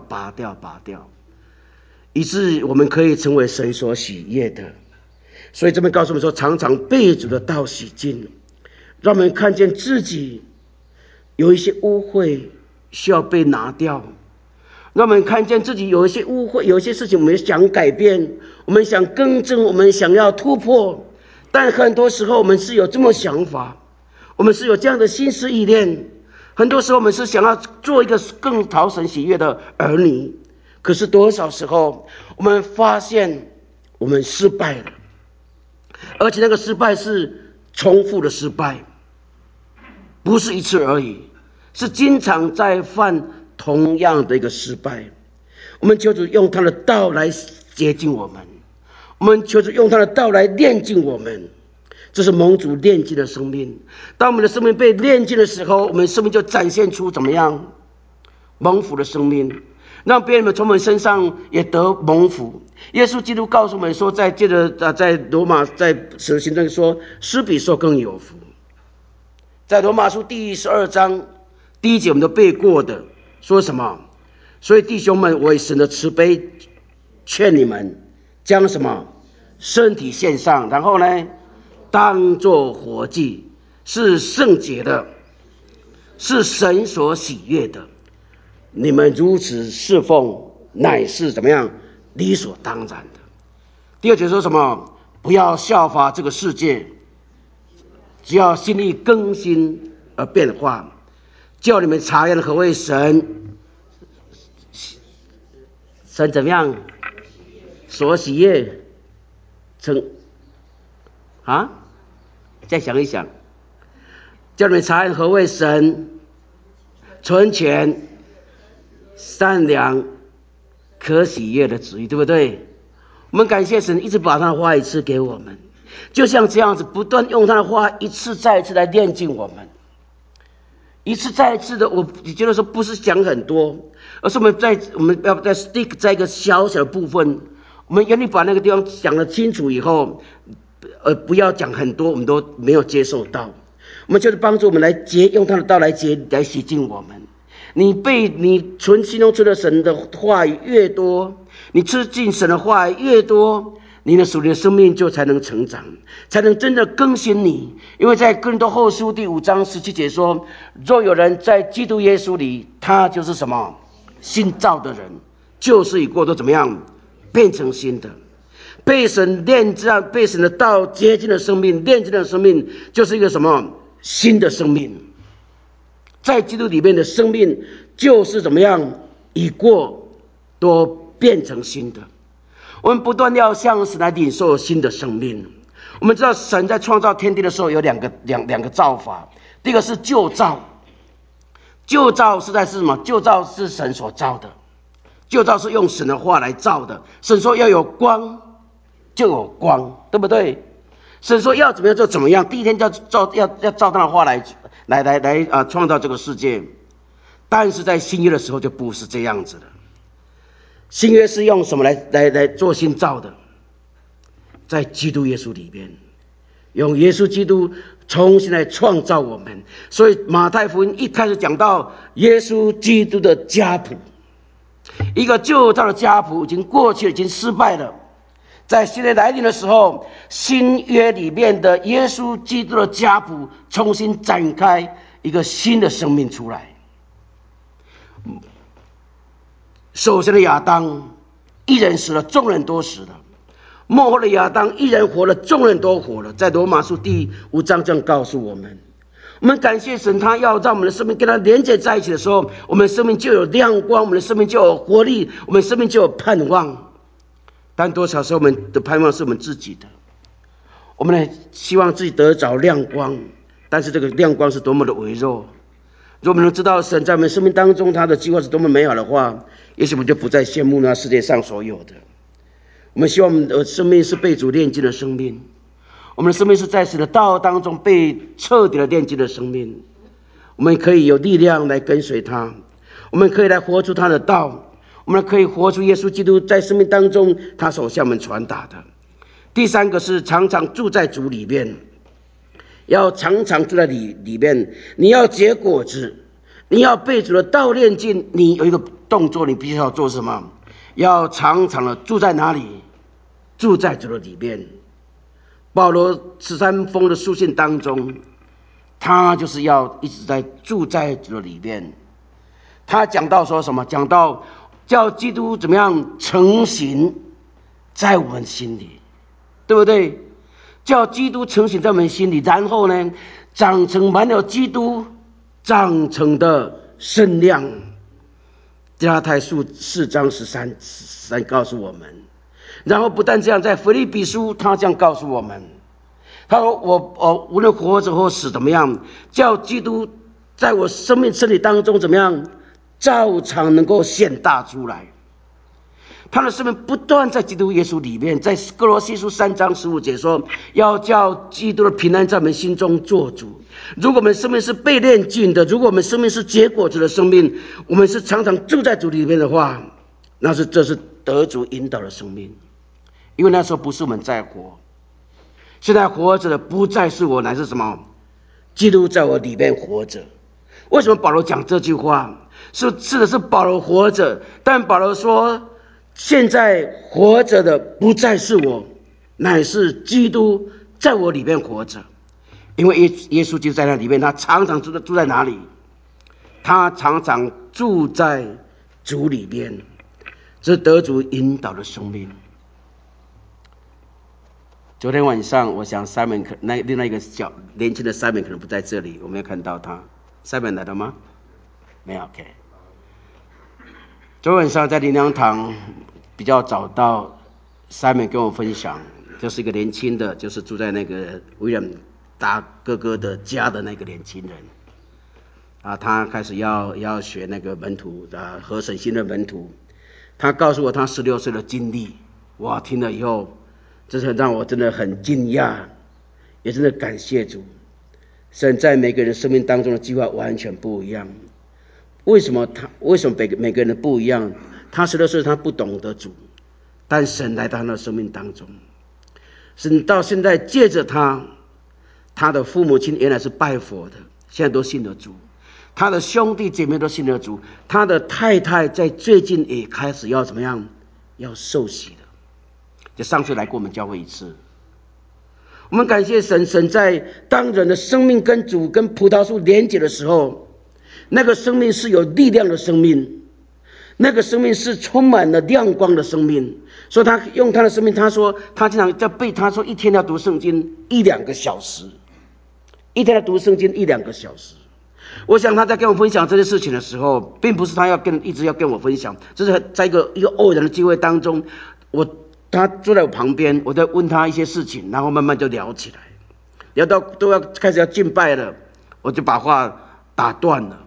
以致我们可以成为神所喜悦的。所以这边告诉我们说，常常被主的道洗净，让我们看见自己有一些污秽需要被拿掉，让我们看见自己有一些污秽，有一些事情我们想改变，我们想更正，我们想要突破，但很多时候我们是有这么想法，我们是有这样的心思意念，很多时候我们是想要做一个更讨神喜悦的儿女，可是多少时候我们发现我们失败了，而且那个失败是重复的失败，不是一次而已，是经常在犯同样的一个失败。我们求主用他的道来洁净我们，我们求主用他的道来炼净我们，这是蒙主炼净的生命。当我们的生命被炼净的时候，我们生命就展现出怎么样蒙福的生命，让别人们从我们身上也得蒙福。耶稣基督告诉我们说，在罗马在使徒行传说，施比受更有福。在罗马书第12章第1节我们都背过的，说什么？所以弟兄们，我以神的慈悲劝你们将什么身体献上，然后呢，当作活祭，是圣洁的，是神所喜悦的。你们如此侍奉，乃是怎么样理所当然的。第二节说什么？不要效法这个世界，只要心意更新而变化，叫你们察验何为神怎么样所喜悦再想一想，叫你们察验何为神纯全、善良、可喜悦的旨意，对不对？我们感谢神一直把他的话语赐给我们，就像这样子不断用他的话一次再一次来炼净我们，一次再一次的。我觉得说不是讲很多，而是我们要在 stick 在一个小小的部分，我们愿意把那个地方讲得清楚以后，不要讲很多我们都没有接受到。我们就是帮助我们来用他的道来洗净我们。你心中存的神的话语越多，你吃进神的话语越多，你的属灵的生命就才能成长，才能真的更新你。因为在哥林多后书第5章17节说，若有人在基督耶稣里，他就是什么新造的人，旧事已过，都怎么样变成新的。被神的道洁净的生命，炼净的生命，就是一个什么新的生命。在基督里面的生命就是怎么样已过都变成新的。我们不断要向神来领受新的生命。我们知道神在创造天地的时候有两个造法。第一个是旧造，旧造是什么？旧造是神所造的，旧造是用神的话来造的。神说要有光就有光，对不对？神说要怎么样就怎么样，第一天要照他的话来创造这个世界。但是在新约的时候就不是这样子的。新约是用什么来做新造的？在基督耶稣里面，用耶稣基督重新来创造我们。所以马太福音一开始讲到耶稣基督的家谱，一个旧造的家谱已经过去了，已经失败了。在新约来临的时候，新约里面的耶稣基督的家谱重新展开一个新的生命出来。首先的亚当一人死了，众人都死了。末后的亚当一人活了，众人都活了。在罗马书第5章这样告诉我们。我们感谢神，他要让我们的生命跟他连接在一起的时候，我们的生命就有亮光，我们的生命就有活力，我们的生命就有盼望。但多少时候我们的盼望是我们自己的，我们希望自己得着亮光，但是这个亮光是多么的微弱。如果我们能知道神在我们生命当中他的计划是多么美好的话，也许我们就不再羡慕那世界上所有的。我们希望我们的生命是被主炼净的生命，我们的生命是在神的道当中被彻底的炼净的生命。我们可以有力量来跟随他，我们可以来活出他的道，我们可以活出耶稣基督在生命当中他所向我们传达的。第三个是常常住在主里面，要常常住在里面，你要结果子，你要被主的道炼净。你有一个动作，你必须要做什么？要常常的住在哪里？住在主的里面。保罗13封的书信当中，他就是要一直在住在主的里面。他讲到说什么？讲到叫基督怎么样成形在我们心里，对不对？叫基督成形在我们心里，然后呢，长成满了基督长成的身量。加拉太书4章13告诉我们。然后不但这样，在腓立比书他这样告诉我们，他说我无论活着或死怎么样，叫基督在我生命身体当中怎么样照常能够显大出来。他的生命不断在基督耶稣里面。在哥罗西书3章15节说，要叫基督的平安在我们心中做主。如果我们生命是被炼净的，如果我们生命是结果子的生命，我们是常常住在主里面的话，这是得主引导的生命。因为那时候不是我们在活，现在活着的不再是我，乃是什么？基督在我里面活着。为什么保罗讲这句话？是保罗活着，但保罗说现在活着的不再是我，乃是基督在我里面活着。因为耶稣就在那里面，他常常住在哪里？他常常住在主里面，这是得主引导的生命。昨天晚上，我想 Simon 另外一个年轻的 Simon 可能不在这里，我没有看到他。Simon 来了吗？没有 ，OK。昨天晚上在灵粮堂比较早到 ，Simon 跟我分享，就是一个年轻的，就是住在那个威廉大哥哥的家的那个年轻人。他开始要学那个门徒合神心的门徒。他告诉我他16岁的经历，哇，听了以后。这是让我真的很惊讶，也真的感谢主。神在每个人生命当中的计划完全不一样。为什么每个人不一样？他16岁他不懂得主，但神来到他的生命当中。神到现在借着他的父母亲原来是拜佛的，现在都信了主。他的兄弟姐妹都信了主，他的太太在最近也开始要怎么样？要受洗了。就上次来过我们教会一次，我们感谢神。神在当人的生命跟主跟葡萄树连结的时候，那个生命是有力量的生命，那个生命是充满了亮光的生命。所以他用他的生命，他说他经常在背，他说一天要读圣经1-2个小时，一天要读圣经1-2个小时。我想他在跟我分享这些事情的时候，并不是他一直要跟我分享，这是在一个偶然的机会当中，他坐在我旁边，我在问他一些事情，然后慢慢就聊起来，聊到都要开始要敬拜了，我就把话打断了。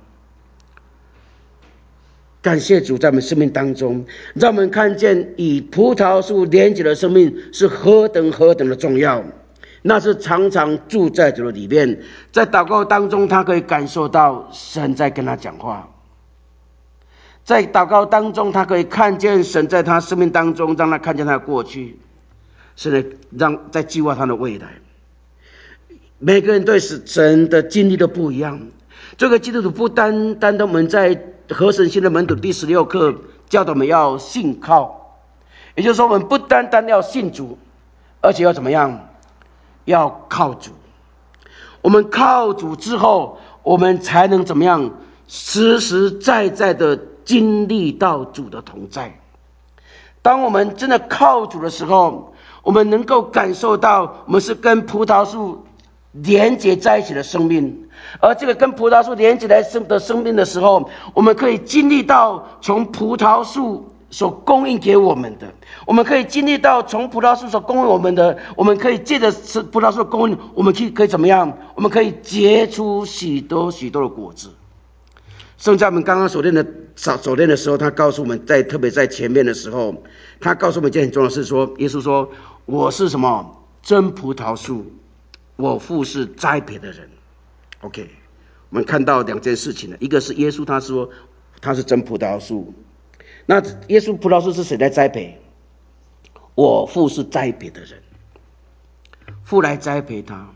感谢主在我们生命当中，让我们看见与葡萄树连结的生命是何等的重要。那是常常住在主的里面，在祷告当中，他可以感受到神在跟他讲话。在祷告当中，他可以看见神在他生命当中，让他看见他的过去，是让在计划他的未来。每个人对神的经历都不一样。这个基督徒不单单的我们在合神心的门徒第16课教导我们要信靠，也就是说我们不单单要信主，而且要怎么样？要靠主。我们靠主之后，我们才能怎么样？实实在在的经历到主的同在。当我们真的靠主的时候，我们能够感受到我们是跟葡萄树连结在一起的生命，而这个跟葡萄树连结的生命的时候，我们可以经历到从葡萄树所供应给我们的，我们可以经历到从葡萄树所供应我们的，我们可以借着葡萄树的供应，我们可以怎么样？我们可以结出许多的果子。圣在我们刚刚所练的时候，他告诉我们，特别在前面的时候，他告诉我们一件很重要的事，说耶稣说：“我是什么？真葡萄树，我父是栽培的人。” OK， 我们看到2件事情了，一个是耶稣他说他是真葡萄树，那耶稣葡萄树是谁来栽培？我父是栽培的人，父来栽培他。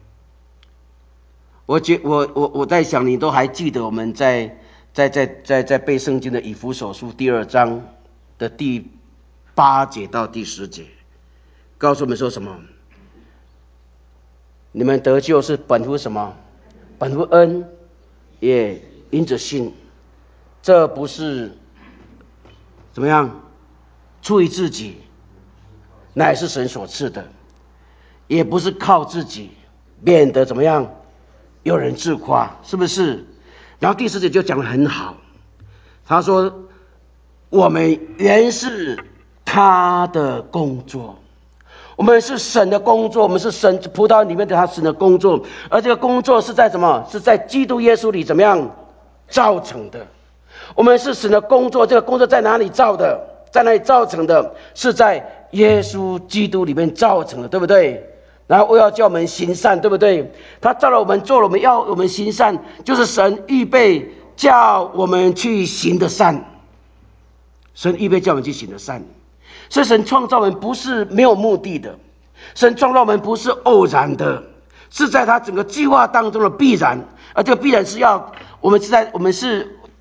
我在想，你都还记得我们在背圣经的以弗所书第2章的第8节到第10节，告诉我们说什么？你们得救是本乎什么？本乎恩，也因着信。这不是怎么样出于自己，乃是神所赐的，也不是靠自己，免得怎么样有人自夸，是不是？然后第10节就讲得很好，他说我们原是他的工作，我们是神的工作，我们是神葡萄里面的他神的工作，而这个工作是在什么？是在基督耶稣里怎么样造成的？我们是神的工作，这个工作在哪里造的？在哪里造成的？是在耶稣基督里面造成的，对不对？然后我要叫我们行善，对不对？他造了我们，做了我们，要我们行善，就是神预备叫我们去行的善。神预备叫我们去行的善，所以神创造我们不是没有目的的，神创造我们不是偶然的，是在他整个计划当中的必然。而这个必然是要我们是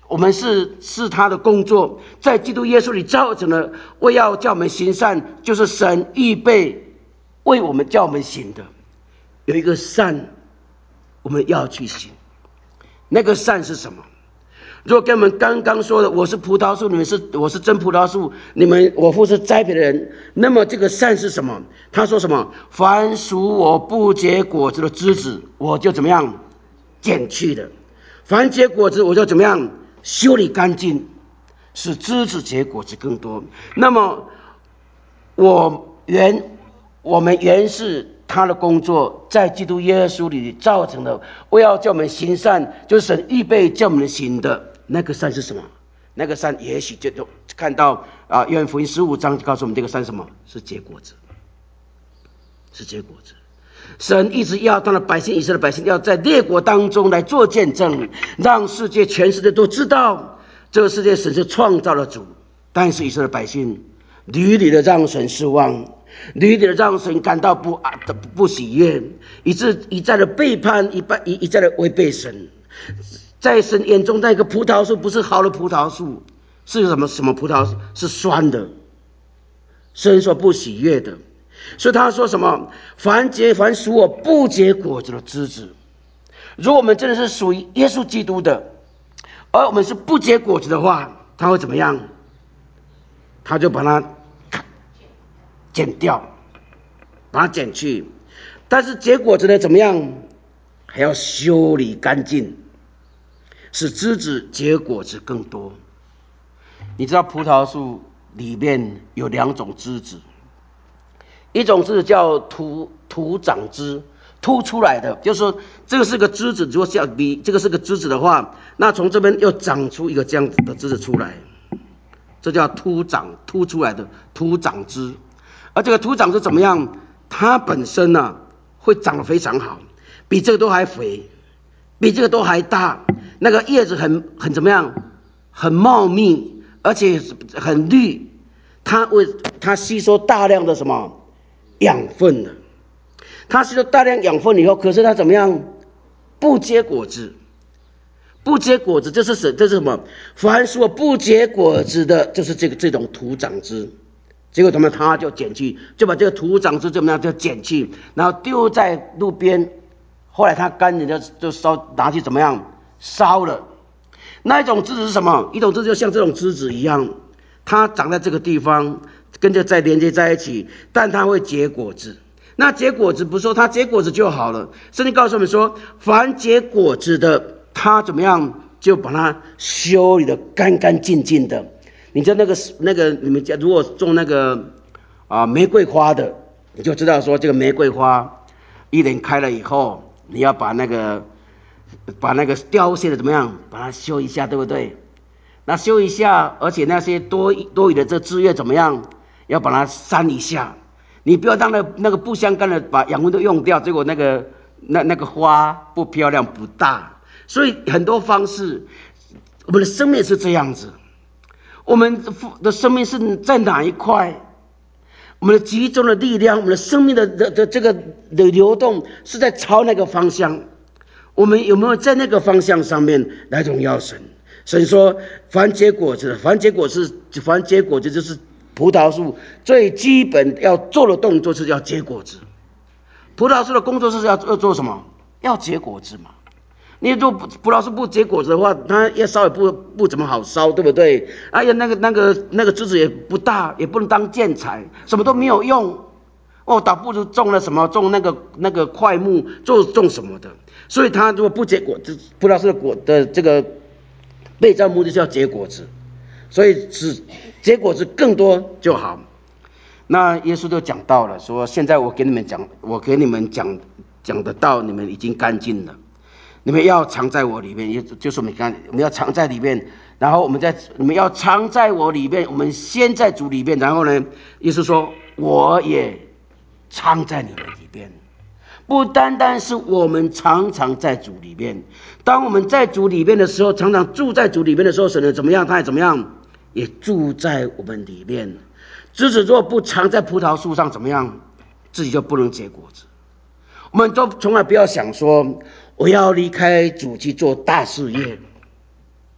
我们是他的工作，在基督耶稣里造成了，为要叫我们行善，就是神预备为我们叫我们行的。有一个善我们要去行，那个善是什么？如果跟我们刚刚说的，我是葡萄树，我是真葡萄树，我父是栽培的人，那么这个善是什么？他说什么？凡属我不结果子的枝子，我就怎么样剪去的；凡结果子，我就怎么样修理干净，使枝子结果子更多。那么我们原是他的工作，在基督耶稣里造成的，为要叫我们行善，就是神预备叫我们行的。那个善是什么？那个善也许就看到约翰福音15章就告诉我们，这个善是什么？是结果子，是结果子。神一直要他的百姓，以色列百姓要在列国当中来做见证，让全世界都知道这个世界神是创造的主。但是以色列百姓屡屡的让神失望，屡屡的让神感到不喜悦，一再的背叛，一再的违背神。在神眼中，那个葡萄树不是好的葡萄树，是什么葡萄树？是酸的，神所不喜悦的。所以他说什么？凡属我不结果子的枝子。如果我们真的是属于耶稣基督的，而我们是不结果子的话，他会怎么样？他就把它剪掉，把它剪去。但是结果子呢，怎么样？还要修理干净，使枝子结果子更多。你知道葡萄树里面有2种枝子，一种枝子叫土长枝，凸出来的，就是说这个是个枝子，如果比这个是个枝子的话，那从这边又长出一个这样子的枝子出来，这叫凸出来的土长枝。而这个土长枝怎么样？它本身呢会长得非常好，比这个都还肥，比这个都还大。那个叶子很怎么样？很茂密，而且很绿。它吸收大量的什么养分的？它吸收大量养分以后，可是它怎么样？不结果子。不结果子，这是什么？凡属不结果子的，就是这种土长枝。结果怎么样？他就剪去，就把这个土长枝怎么样？就剪去，然后丢在路边。后来它干，人家就拿去怎么样？烧了。那一种枝子是什么？一种枝子就像这种枝子一样，它长在这个地方，跟着再连接在一起，但它会结果子。那结果子不是说它结果子就好了，圣经告诉我们说，凡结果子的，它怎么样？就把它修理的干干净净的。你知道那个你们家如果种那个玫瑰花的，你就知道说这个玫瑰花一年开了以后，你要把那个凋谢的怎么样？把它修一下，对不对？那修一下，而且那些多余的这枝叶怎么样？要把它删一下。你不要让那个不相干的把养分都用掉，结果那个花不漂亮不大。所以很多方式，我们的生命是这样子。我们的生命是在哪一块？我们的集中的力量，我们的生命的这个的流动是在朝那个方向。我们有没有在那个方向上面来荣耀神？神说，凡结果子就是葡萄树最基本要做的动作是要结果子。葡萄树的工作是要做什么？要结果子嘛。你如果葡萄树不结果子的话，它要烧也不怎么好烧，对不对？哎呀，那个枝子也不大，也不能当建材，什么都没有用。倒不如种了什么，种那个块木，种什么的。所以它如果不结果子，葡萄树的果的这个被造目的是要结果子，所以结果子更多就好。那耶稣就讲到了，说现在我给你们讲的道，你们已经干净了。你们要藏在我里面，就是我们要藏在里面，然后你们要藏在我里面，我们先在主里面，然后呢，耶稣说我也藏在你们里面。不单单是我们常常在主里面，当我们在主里面的时候，常常住在主里面的时候，神呢怎么样？他也怎么样？也住在我们里面。枝子若不藏在葡萄树上，怎么样？自己就不能结果子。我们都从来不要想说我要离开主去做大事业，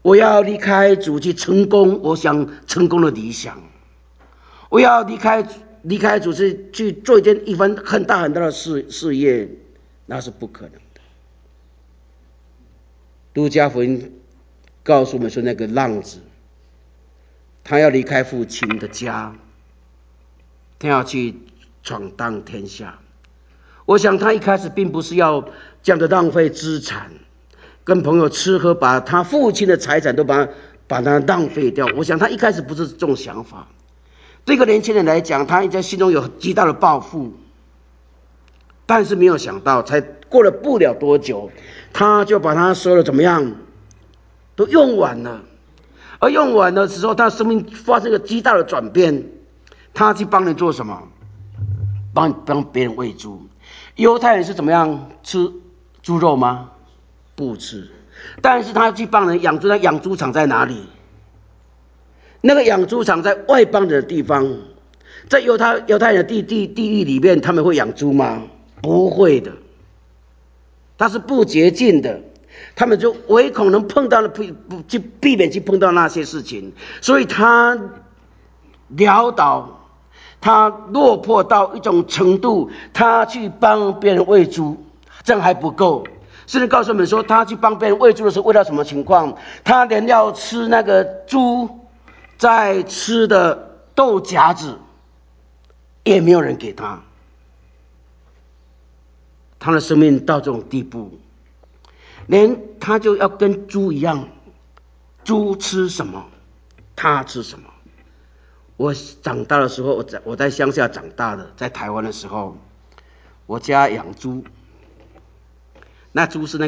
我要离开主去成功，我想成功的理想。我要离开主去做一番很大的事业，那是不可能的。路加福音告诉我们说，那个浪子，他要离开父亲的家，他要去闯荡天下。我想他一开始并不是要这样的浪费资产，跟朋友吃喝，把他父亲的财产都把它浪费掉。我想他一开始不是这种想法。对一个年轻人来讲，他在心中有极大的抱负，但是没有想到，才过了不了多久，他就把他所有的怎么样都用完了。而用完的时候，他生命发生了极大的转变。他去帮人做什么？帮别人喂猪。犹太人是怎么样吃猪肉吗？不吃。但是他去帮人养猪，他养猪场在哪里？那个养猪场在外邦人的地方，在犹太人的地域里面，他们会养猪吗？不会的，它是不洁净的，他们就唯恐能碰到去避免去碰到那些事情，所以他潦倒。他落魄到一种程度，他去帮别人喂猪，这样还不够。甚至告诉我们说，他去帮别人喂猪的时候，为了什么情况？他连要吃那个猪在吃的豆荚子，也没有人给他。他的生命到这种地步，连他就要跟猪一样，猪吃什么，他吃什么。我长大的时候，我在乡下长大的，在台湾的时候，我家养猪。那猪是那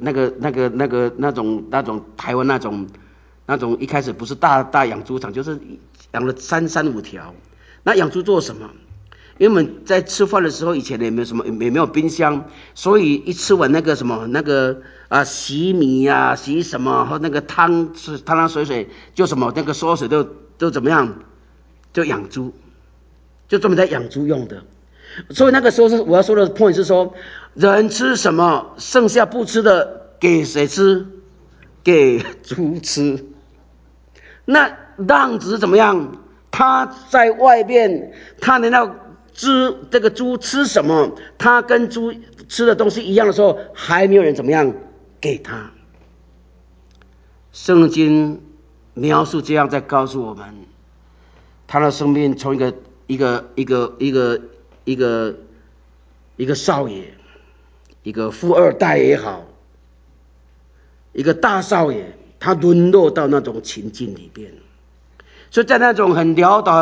种台湾那种一开始不是大养猪场，就是养了3-5条。那养猪做什么？因为我们在吃饭的时候，以前也没有冰箱，所以一吃完洗米啊，洗什么和那个汤水就什么那个缩水都怎么样？就养猪，就专门在养猪用的。所以那个时候我要说的 point 是说，人吃什么，剩下不吃的给谁吃？给猪吃。那浪子怎么样？他在外面，他连要这个猪吃什么，他跟猪吃的东西一样的时候，还没有人怎么样给他。圣经描述这样在告诉我们，他的生命从一个少爷，一个富二代也好，一个大少爷，他沦落到那种情境里边。所以在那种很潦倒、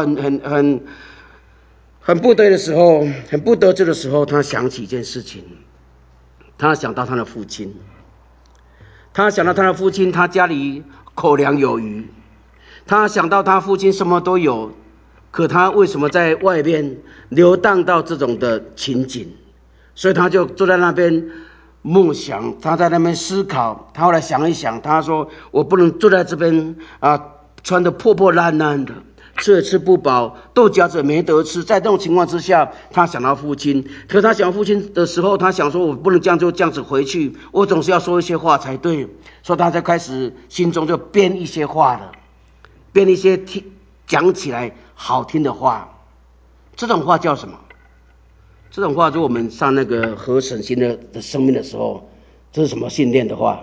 很不得的时候，很不得志的时候，他想起一件事情，他想到他的父亲，他家里口粮有余，他想到他父亲什么都有，可他为什么在外边流荡到这种的情景？所以他就坐在那边梦想，他在那边思考。他后来想一想，他说：“我不能坐在这边穿得破破烂烂的，吃也吃不饱，豆荚子没得吃。”在这种情况之下，他想到父亲。可他想到父亲的时候，他想说：“我不能这样子回去，我总是要说一些话才对。”所以他才开始心中就编一些话了，编一些讲起来好听的话。这种话叫什么？这种话，如果我们上那个合神心的生命的时候，这是什么训练的话？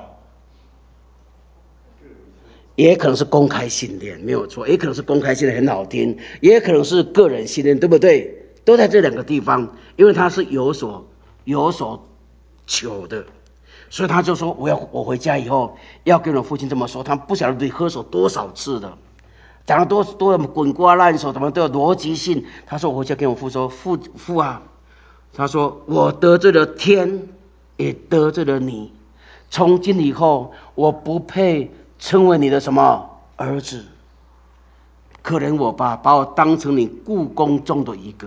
也可能是公开训练，没有错，也可能是公开训练很好听，也可能是个人训练，对不对？都在这两个地方，因为他是有所求的，所以他就说：“我回家以后要跟我父亲这么说。”他不晓得喝手多少次的，讲得多滚瓜烂熟，怎么都有逻辑性。他说：“我回家跟我父说，父啊。”他说：“我得罪了天，也得罪了你。从今以后，我不配称为你的什么儿子。可怜我吧，把我当成你雇工中的一个，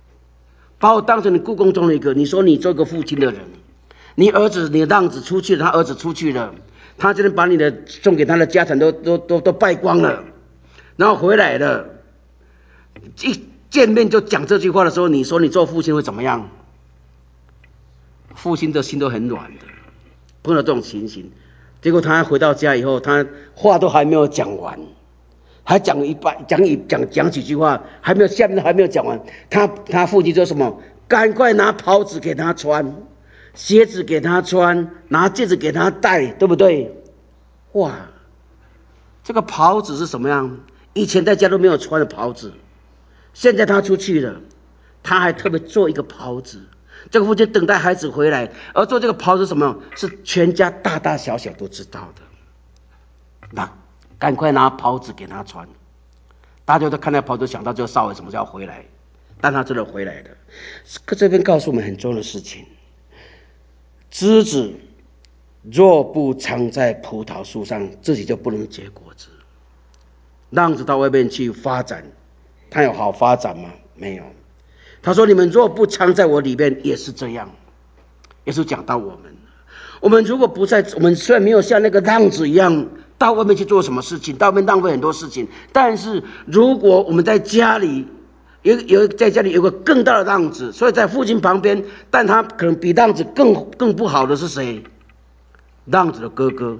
你说你做个父亲的人，你儿子，你浪子出去了，他儿子出去了，他就能把你的送给他的家产都败光了，然后回来了，一见面就讲这句话的时候，你说你做父亲会怎么样？父亲的心都很软的，碰到这种情形， 结果他回到家以后，他话都还没有讲完，还讲一半，讲几句话，下面还没有讲完，他父亲说什么？赶快拿袍子给他穿，鞋子给他穿，拿戒指给他戴，对不对？哇，这个袍子是什么样？以前在家都没有穿的袍子，现在他出去了，他还特别做一个袍子。这个父亲等待孩子回来，而做这个袍子什么？是全家大大小小都知道的。那赶快拿袍子给他穿，大家都看到袍子，想到这个少爷什么时候回来，但他真的回来了。可这边告诉我们很重要的事情：枝子若不藏在葡萄树上，自己就不能结果子。浪子到外面去发展，他有好发展吗？没有。他说：“你们若不藏在我里面，也是这样。”耶稣讲到我们如果不在，我们虽然没有像那个浪子一样到外面去做什么事情，到外面浪费很多事情，但是如果我们在家里在家里有个更大的浪子，所以在父亲旁边，但他可能比浪子更不好的是谁？浪子的哥哥。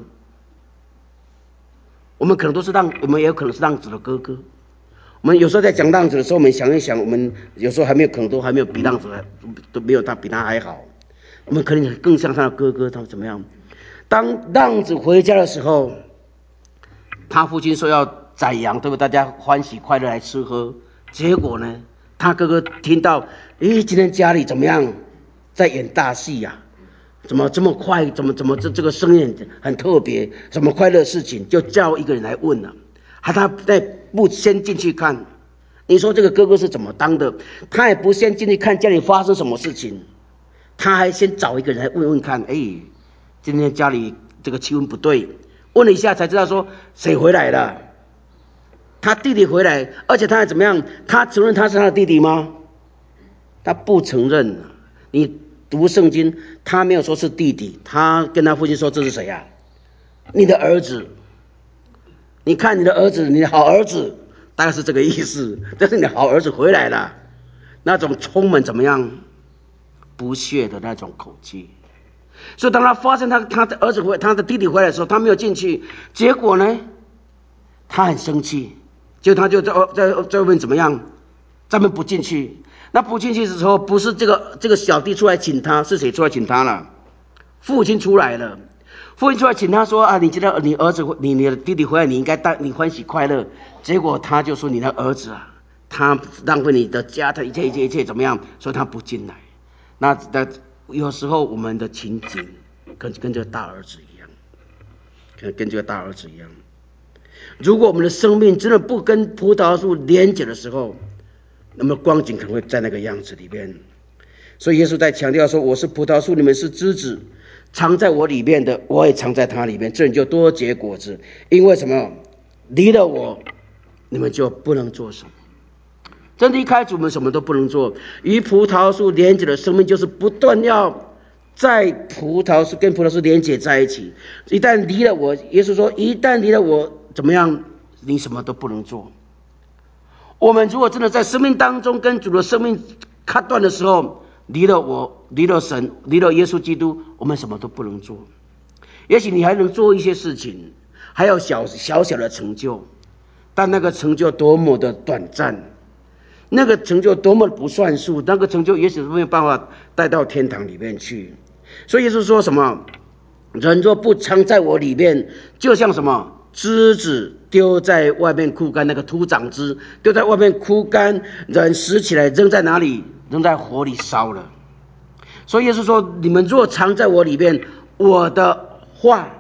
我们也有可能是浪子的哥哥。我们有时候在讲浪子的时候，我们想一想，我们有时候可能都还没有比浪子都没有他比他还好，我们可能更像他的哥哥。他怎么样？当浪子回家的时候，他父亲说要宰羊，对不对？大家欢喜快乐来吃喝。结果呢，他哥哥听到，今天家里怎么样，在演大戏呀？怎么这么快？怎么这个声音很特别？什么快乐事情？就叫一个人来问了。他不先进去看，你说这个哥哥是怎么当的？他也不先进去看家里发生什么事情，他还先找一个人来问问看。今天家里这个气氛不对，问了一下才知道说谁回来了。他弟弟回来，而且他还怎么样？他承认他是他的弟弟吗？他不承认。你读圣经，他没有说是弟弟，他跟他父亲说这是谁啊？你的儿子。你看你的儿子，你的好儿子，大概是这个意思。但是你的好儿子回来了，那种充满怎么样不屑的那种口气。所以当他发现他的儿子他的弟弟回来的时候，他没有进去，结果呢，他很生气，结果他就在外面怎么样，在外面不进去。那不进去的时候，不是这个小弟出来请他，是谁出来请他了？父亲出来了。父亲出来请他说你知道你儿子你的弟弟回来，你应该你欢喜快乐。结果他就说你的儿子他浪费你的家，他一切怎么样，所以他不进来。那有时候我们的情景跟这个大儿子一样，跟这个大儿子一样。如果我们的生命真的不跟葡萄树连结的时候，那么光景可能会在那个样子里面。所以耶稣在强调说：“我是葡萄树，你们是枝子。藏在我里面的，我也藏在他里面，这人就多结果子。因为什么？离了我，你们就不能做什么。真的一开始我们什么都不能做。与葡萄树连结的生命，就是不断要在跟葡萄树连结在一起。一旦离了我，耶稣说，一旦离了我，怎么样？你什么都不能做。我们如果真的在生命当中跟主的生命砍断的时候，离了我，离了神，离了耶稣基督，我们什么都不能做。也许你还能做一些事情，还有小的成就，但那个成就多么的短暂，那个成就多么不算数，那个成就也许没有办法带到天堂里面去。所以耶稣说什么？人若不藏在我里面，就像什么枝子丢在外面枯干，那个土长枝丢在外面枯干，人拾起来扔在哪里？扔在火里烧了。所以耶稣说，你们若藏在我里面，我的话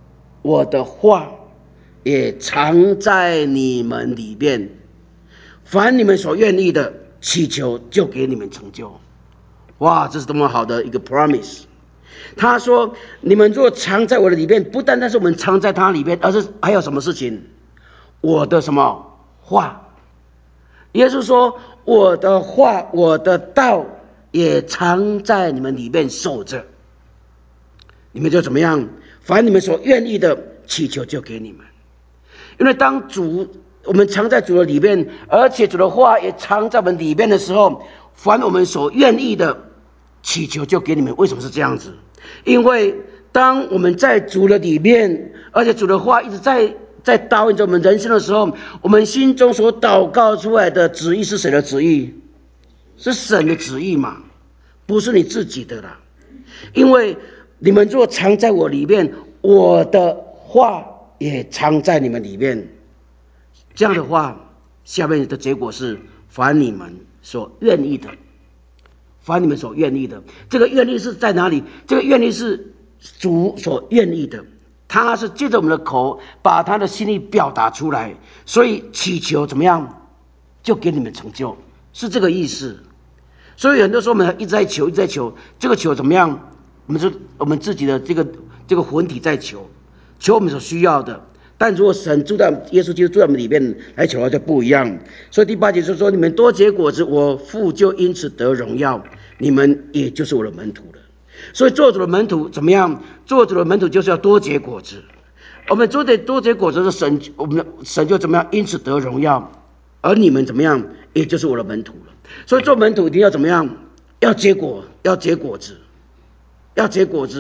也藏在你们里面，凡你们所愿意的祈求，就给你们成就。哇，这是多么好的一个 promise。 他说，你们若藏在我的里面，不单单是我们藏在他里面，而是还有什么事情？我的什么话？耶稣说，我的话，我的道也藏在你们里面守着，你们就怎么样？凡你们所愿意的祈求，就给你们。因为当我们藏在主的里面，而且主的话也藏在我们里面的时候，凡我们所愿意的祈求，就给你们。为什么是这样子？因为当我们在主的里面，而且主的话一直在导引着我们人生的时候，我们心中所祷告出来的旨意是谁的旨意？是神的旨意嘛，不是你自己的啦。因为你们若藏在我里面，我的话也藏在你们里面。这样的话，下面的结果是凡你们所愿意的，凡你们所愿意的。这个愿意是在哪里？这个愿意是主所愿意的，他是借着我们的口把他的心意表达出来，所以祈求怎么样就给你们成就，是这个意思。所以很多时候我们一直在求，这个求怎么样？我们自己的这个魂体在求我们所需要的。但如果神住在耶稣基督住在我们里面来求的就不一样。所以第8节就说：你们多结果子，我父就因此得荣耀，你们也就是我的门徒了。所以做主的门徒怎么样？做主的门徒就是要多结果子。我们多结果子的神就怎么样？因此得荣耀，而你们怎么样？也就是我的门徒了。所以做门徒一定要怎么样？要结果子，要结果子，要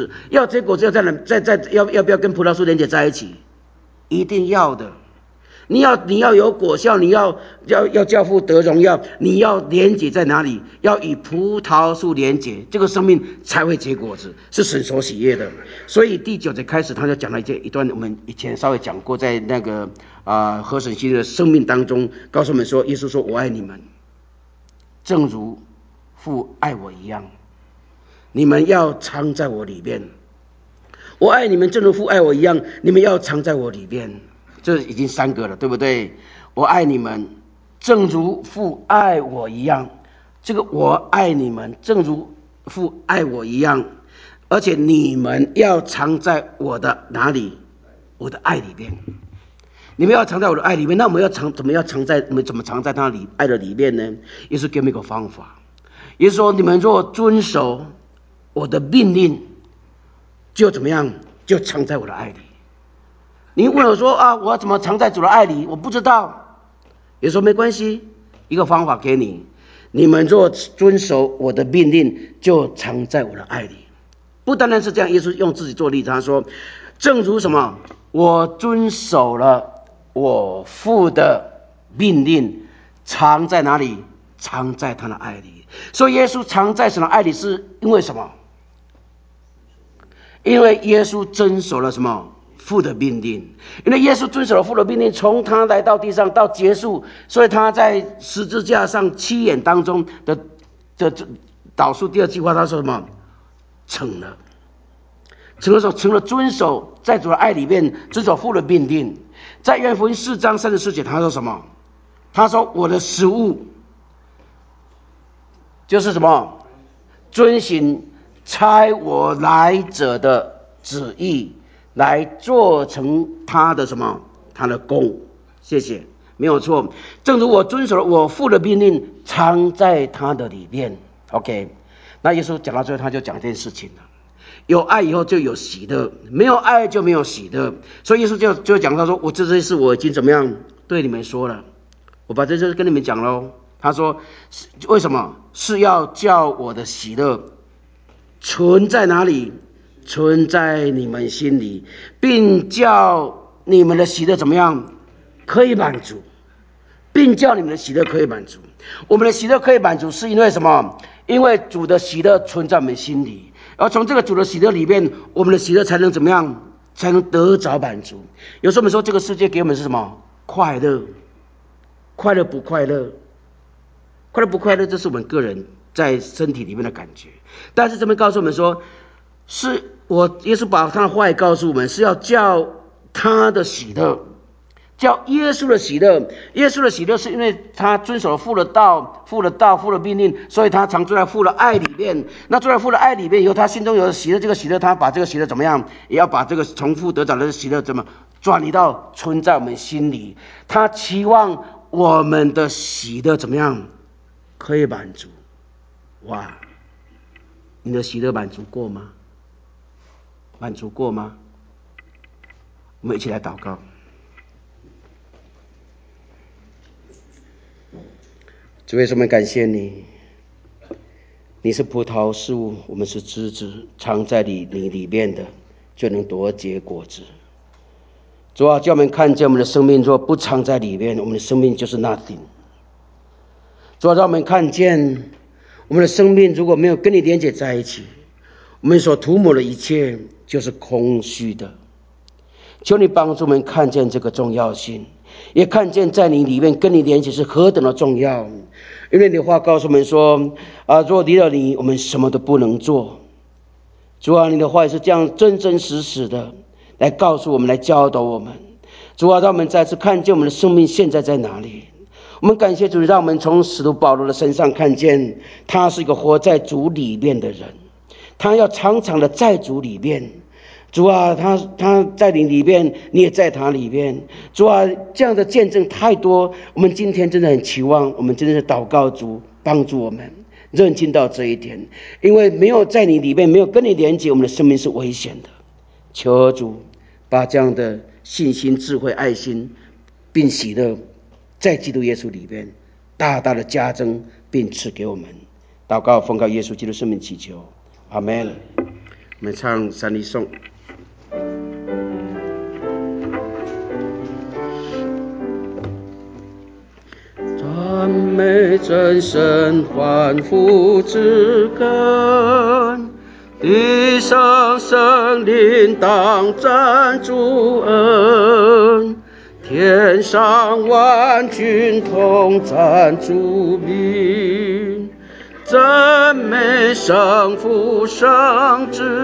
不要跟葡萄树连结在一起？一定要的。你要有果效，你要叫父得荣耀，你要连结在哪里？要与葡萄树连结，这个生命才会结果子，是神所喜悦的。所以第9节开始，他就讲了一段我们以前稍微讲过，在那个合神心意的生命当中，告诉我们说，耶稣说：我爱你们，正如父爱我一样，你们要藏在我里面。我爱你们，正如父爱我一样，你们要藏在我里面。这已经3个了，对不对？我爱你们，正如父爱我一样。这个我爱你们，正如父爱我一样，而且你们要藏在我的哪里？我的爱里面。你们要藏在我的爱里面，那我们怎么藏在他爱的里面呢？耶稣给我们一个方法。耶稣说：你们若遵守我的命令，就怎么样？就藏在我的爱里。你问我说我要怎么藏在主的爱里？我不知道。耶稣说没关系，一个方法给你。你们若遵守我的命令，就藏在我的爱里。不单单是这样，耶稣用自己做例子，他说：正如什么？我遵守了我父的命令，藏在哪里？藏在他的爱里。所以耶稣藏在神的爱里，是因为什么？因为耶稣遵守了什么？父的命令。因为耶稣遵守了父的命令，从他来到地上到结束，所以他在十字架上7眼当中的导数第2句话，他说什么？成了。成了遵守在主的爱里面，遵守父的命令。在约翰福音4章34节，他说什么？他说我的食物就是什么？遵行差我来者的旨意，来做成他的什么？他的功。谢谢，没有错。正如我遵守了我父的命令，藏在他的里面。OK， 那耶稣讲到最后，他就讲这件事情了。有爱以后就有喜乐，没有爱就没有喜乐。所以耶稣就讲到说：我这些事我已经怎么样对你们说了，我把这些跟你们讲喽。他说：为什么？是要叫我的喜乐存在哪里？存在你们心里，并叫你们的喜乐怎么样？可以满足，并叫你们的喜乐可以满足。我们的喜乐可以满足，是因为什么？因为主的喜乐存在我们心里，而从这个主的喜乐里面，我们的喜乐才能怎么样？才能得着满足。有时候我们说这个世界给我们是什么？快乐。快乐不快乐？快乐不快乐？这是我们个人在身体里面的感觉。但是这边告诉我们说，是耶稣把他的话也告诉我们，是要叫他的喜乐，叫耶稣的喜乐。耶稣的喜乐是因为他遵守了父的道、父的命令，所以他常住在父的爱里面。那住在父的爱里面以后，他心中有喜乐，这个喜乐他把这个喜乐怎么样？也要把这个从父得着的喜乐怎么转移到存在我们心里。他期望我们的喜乐怎么样？可以满足。哇，你的喜乐满足过吗？满足过吗？我们一起来祷告。主耶稣，我们感谢你，你是葡萄树，我们是枝子，藏在你里面的， 就能多结果子。主啊，叫我们看见我们的生命若不藏在里面，我们的生命就是 nothing。主啊，让我们看见我们的生命如果没有跟你连接在一起，我们所涂抹的一切就是空虚的。求你帮助我们看见这个重要性，也看见在你里面跟你连接是何等的重要。因为你的话告诉我们说若离了你，我们什么都不能做。主啊，你的话也是这样真真实实的来告诉我们，来教导我们。主啊，让我们再次看见我们的生命现在在哪里。我们感谢主，让我们从使徒保罗的身上看见他是一个活在主里面的人，他要常常的在主里面。主啊，他在你里面，你也在他里面。主啊，这样的见证太多，我们今天真的很期望，我们真的是祷告主帮助我们认清到这一点。因为没有在你里面，没有跟你连接，我们的生命是危险的。求主把这样的信心、智慧、爱心并喜乐在基督耶稣里面大大的加增并赐给我们。祷告奉靠耶稣基督圣名祈求，阿们。我们唱三一颂。赞美真神欢呼之根，地上生灵当赞主恩，天上万军同赞主名，赞美圣父圣子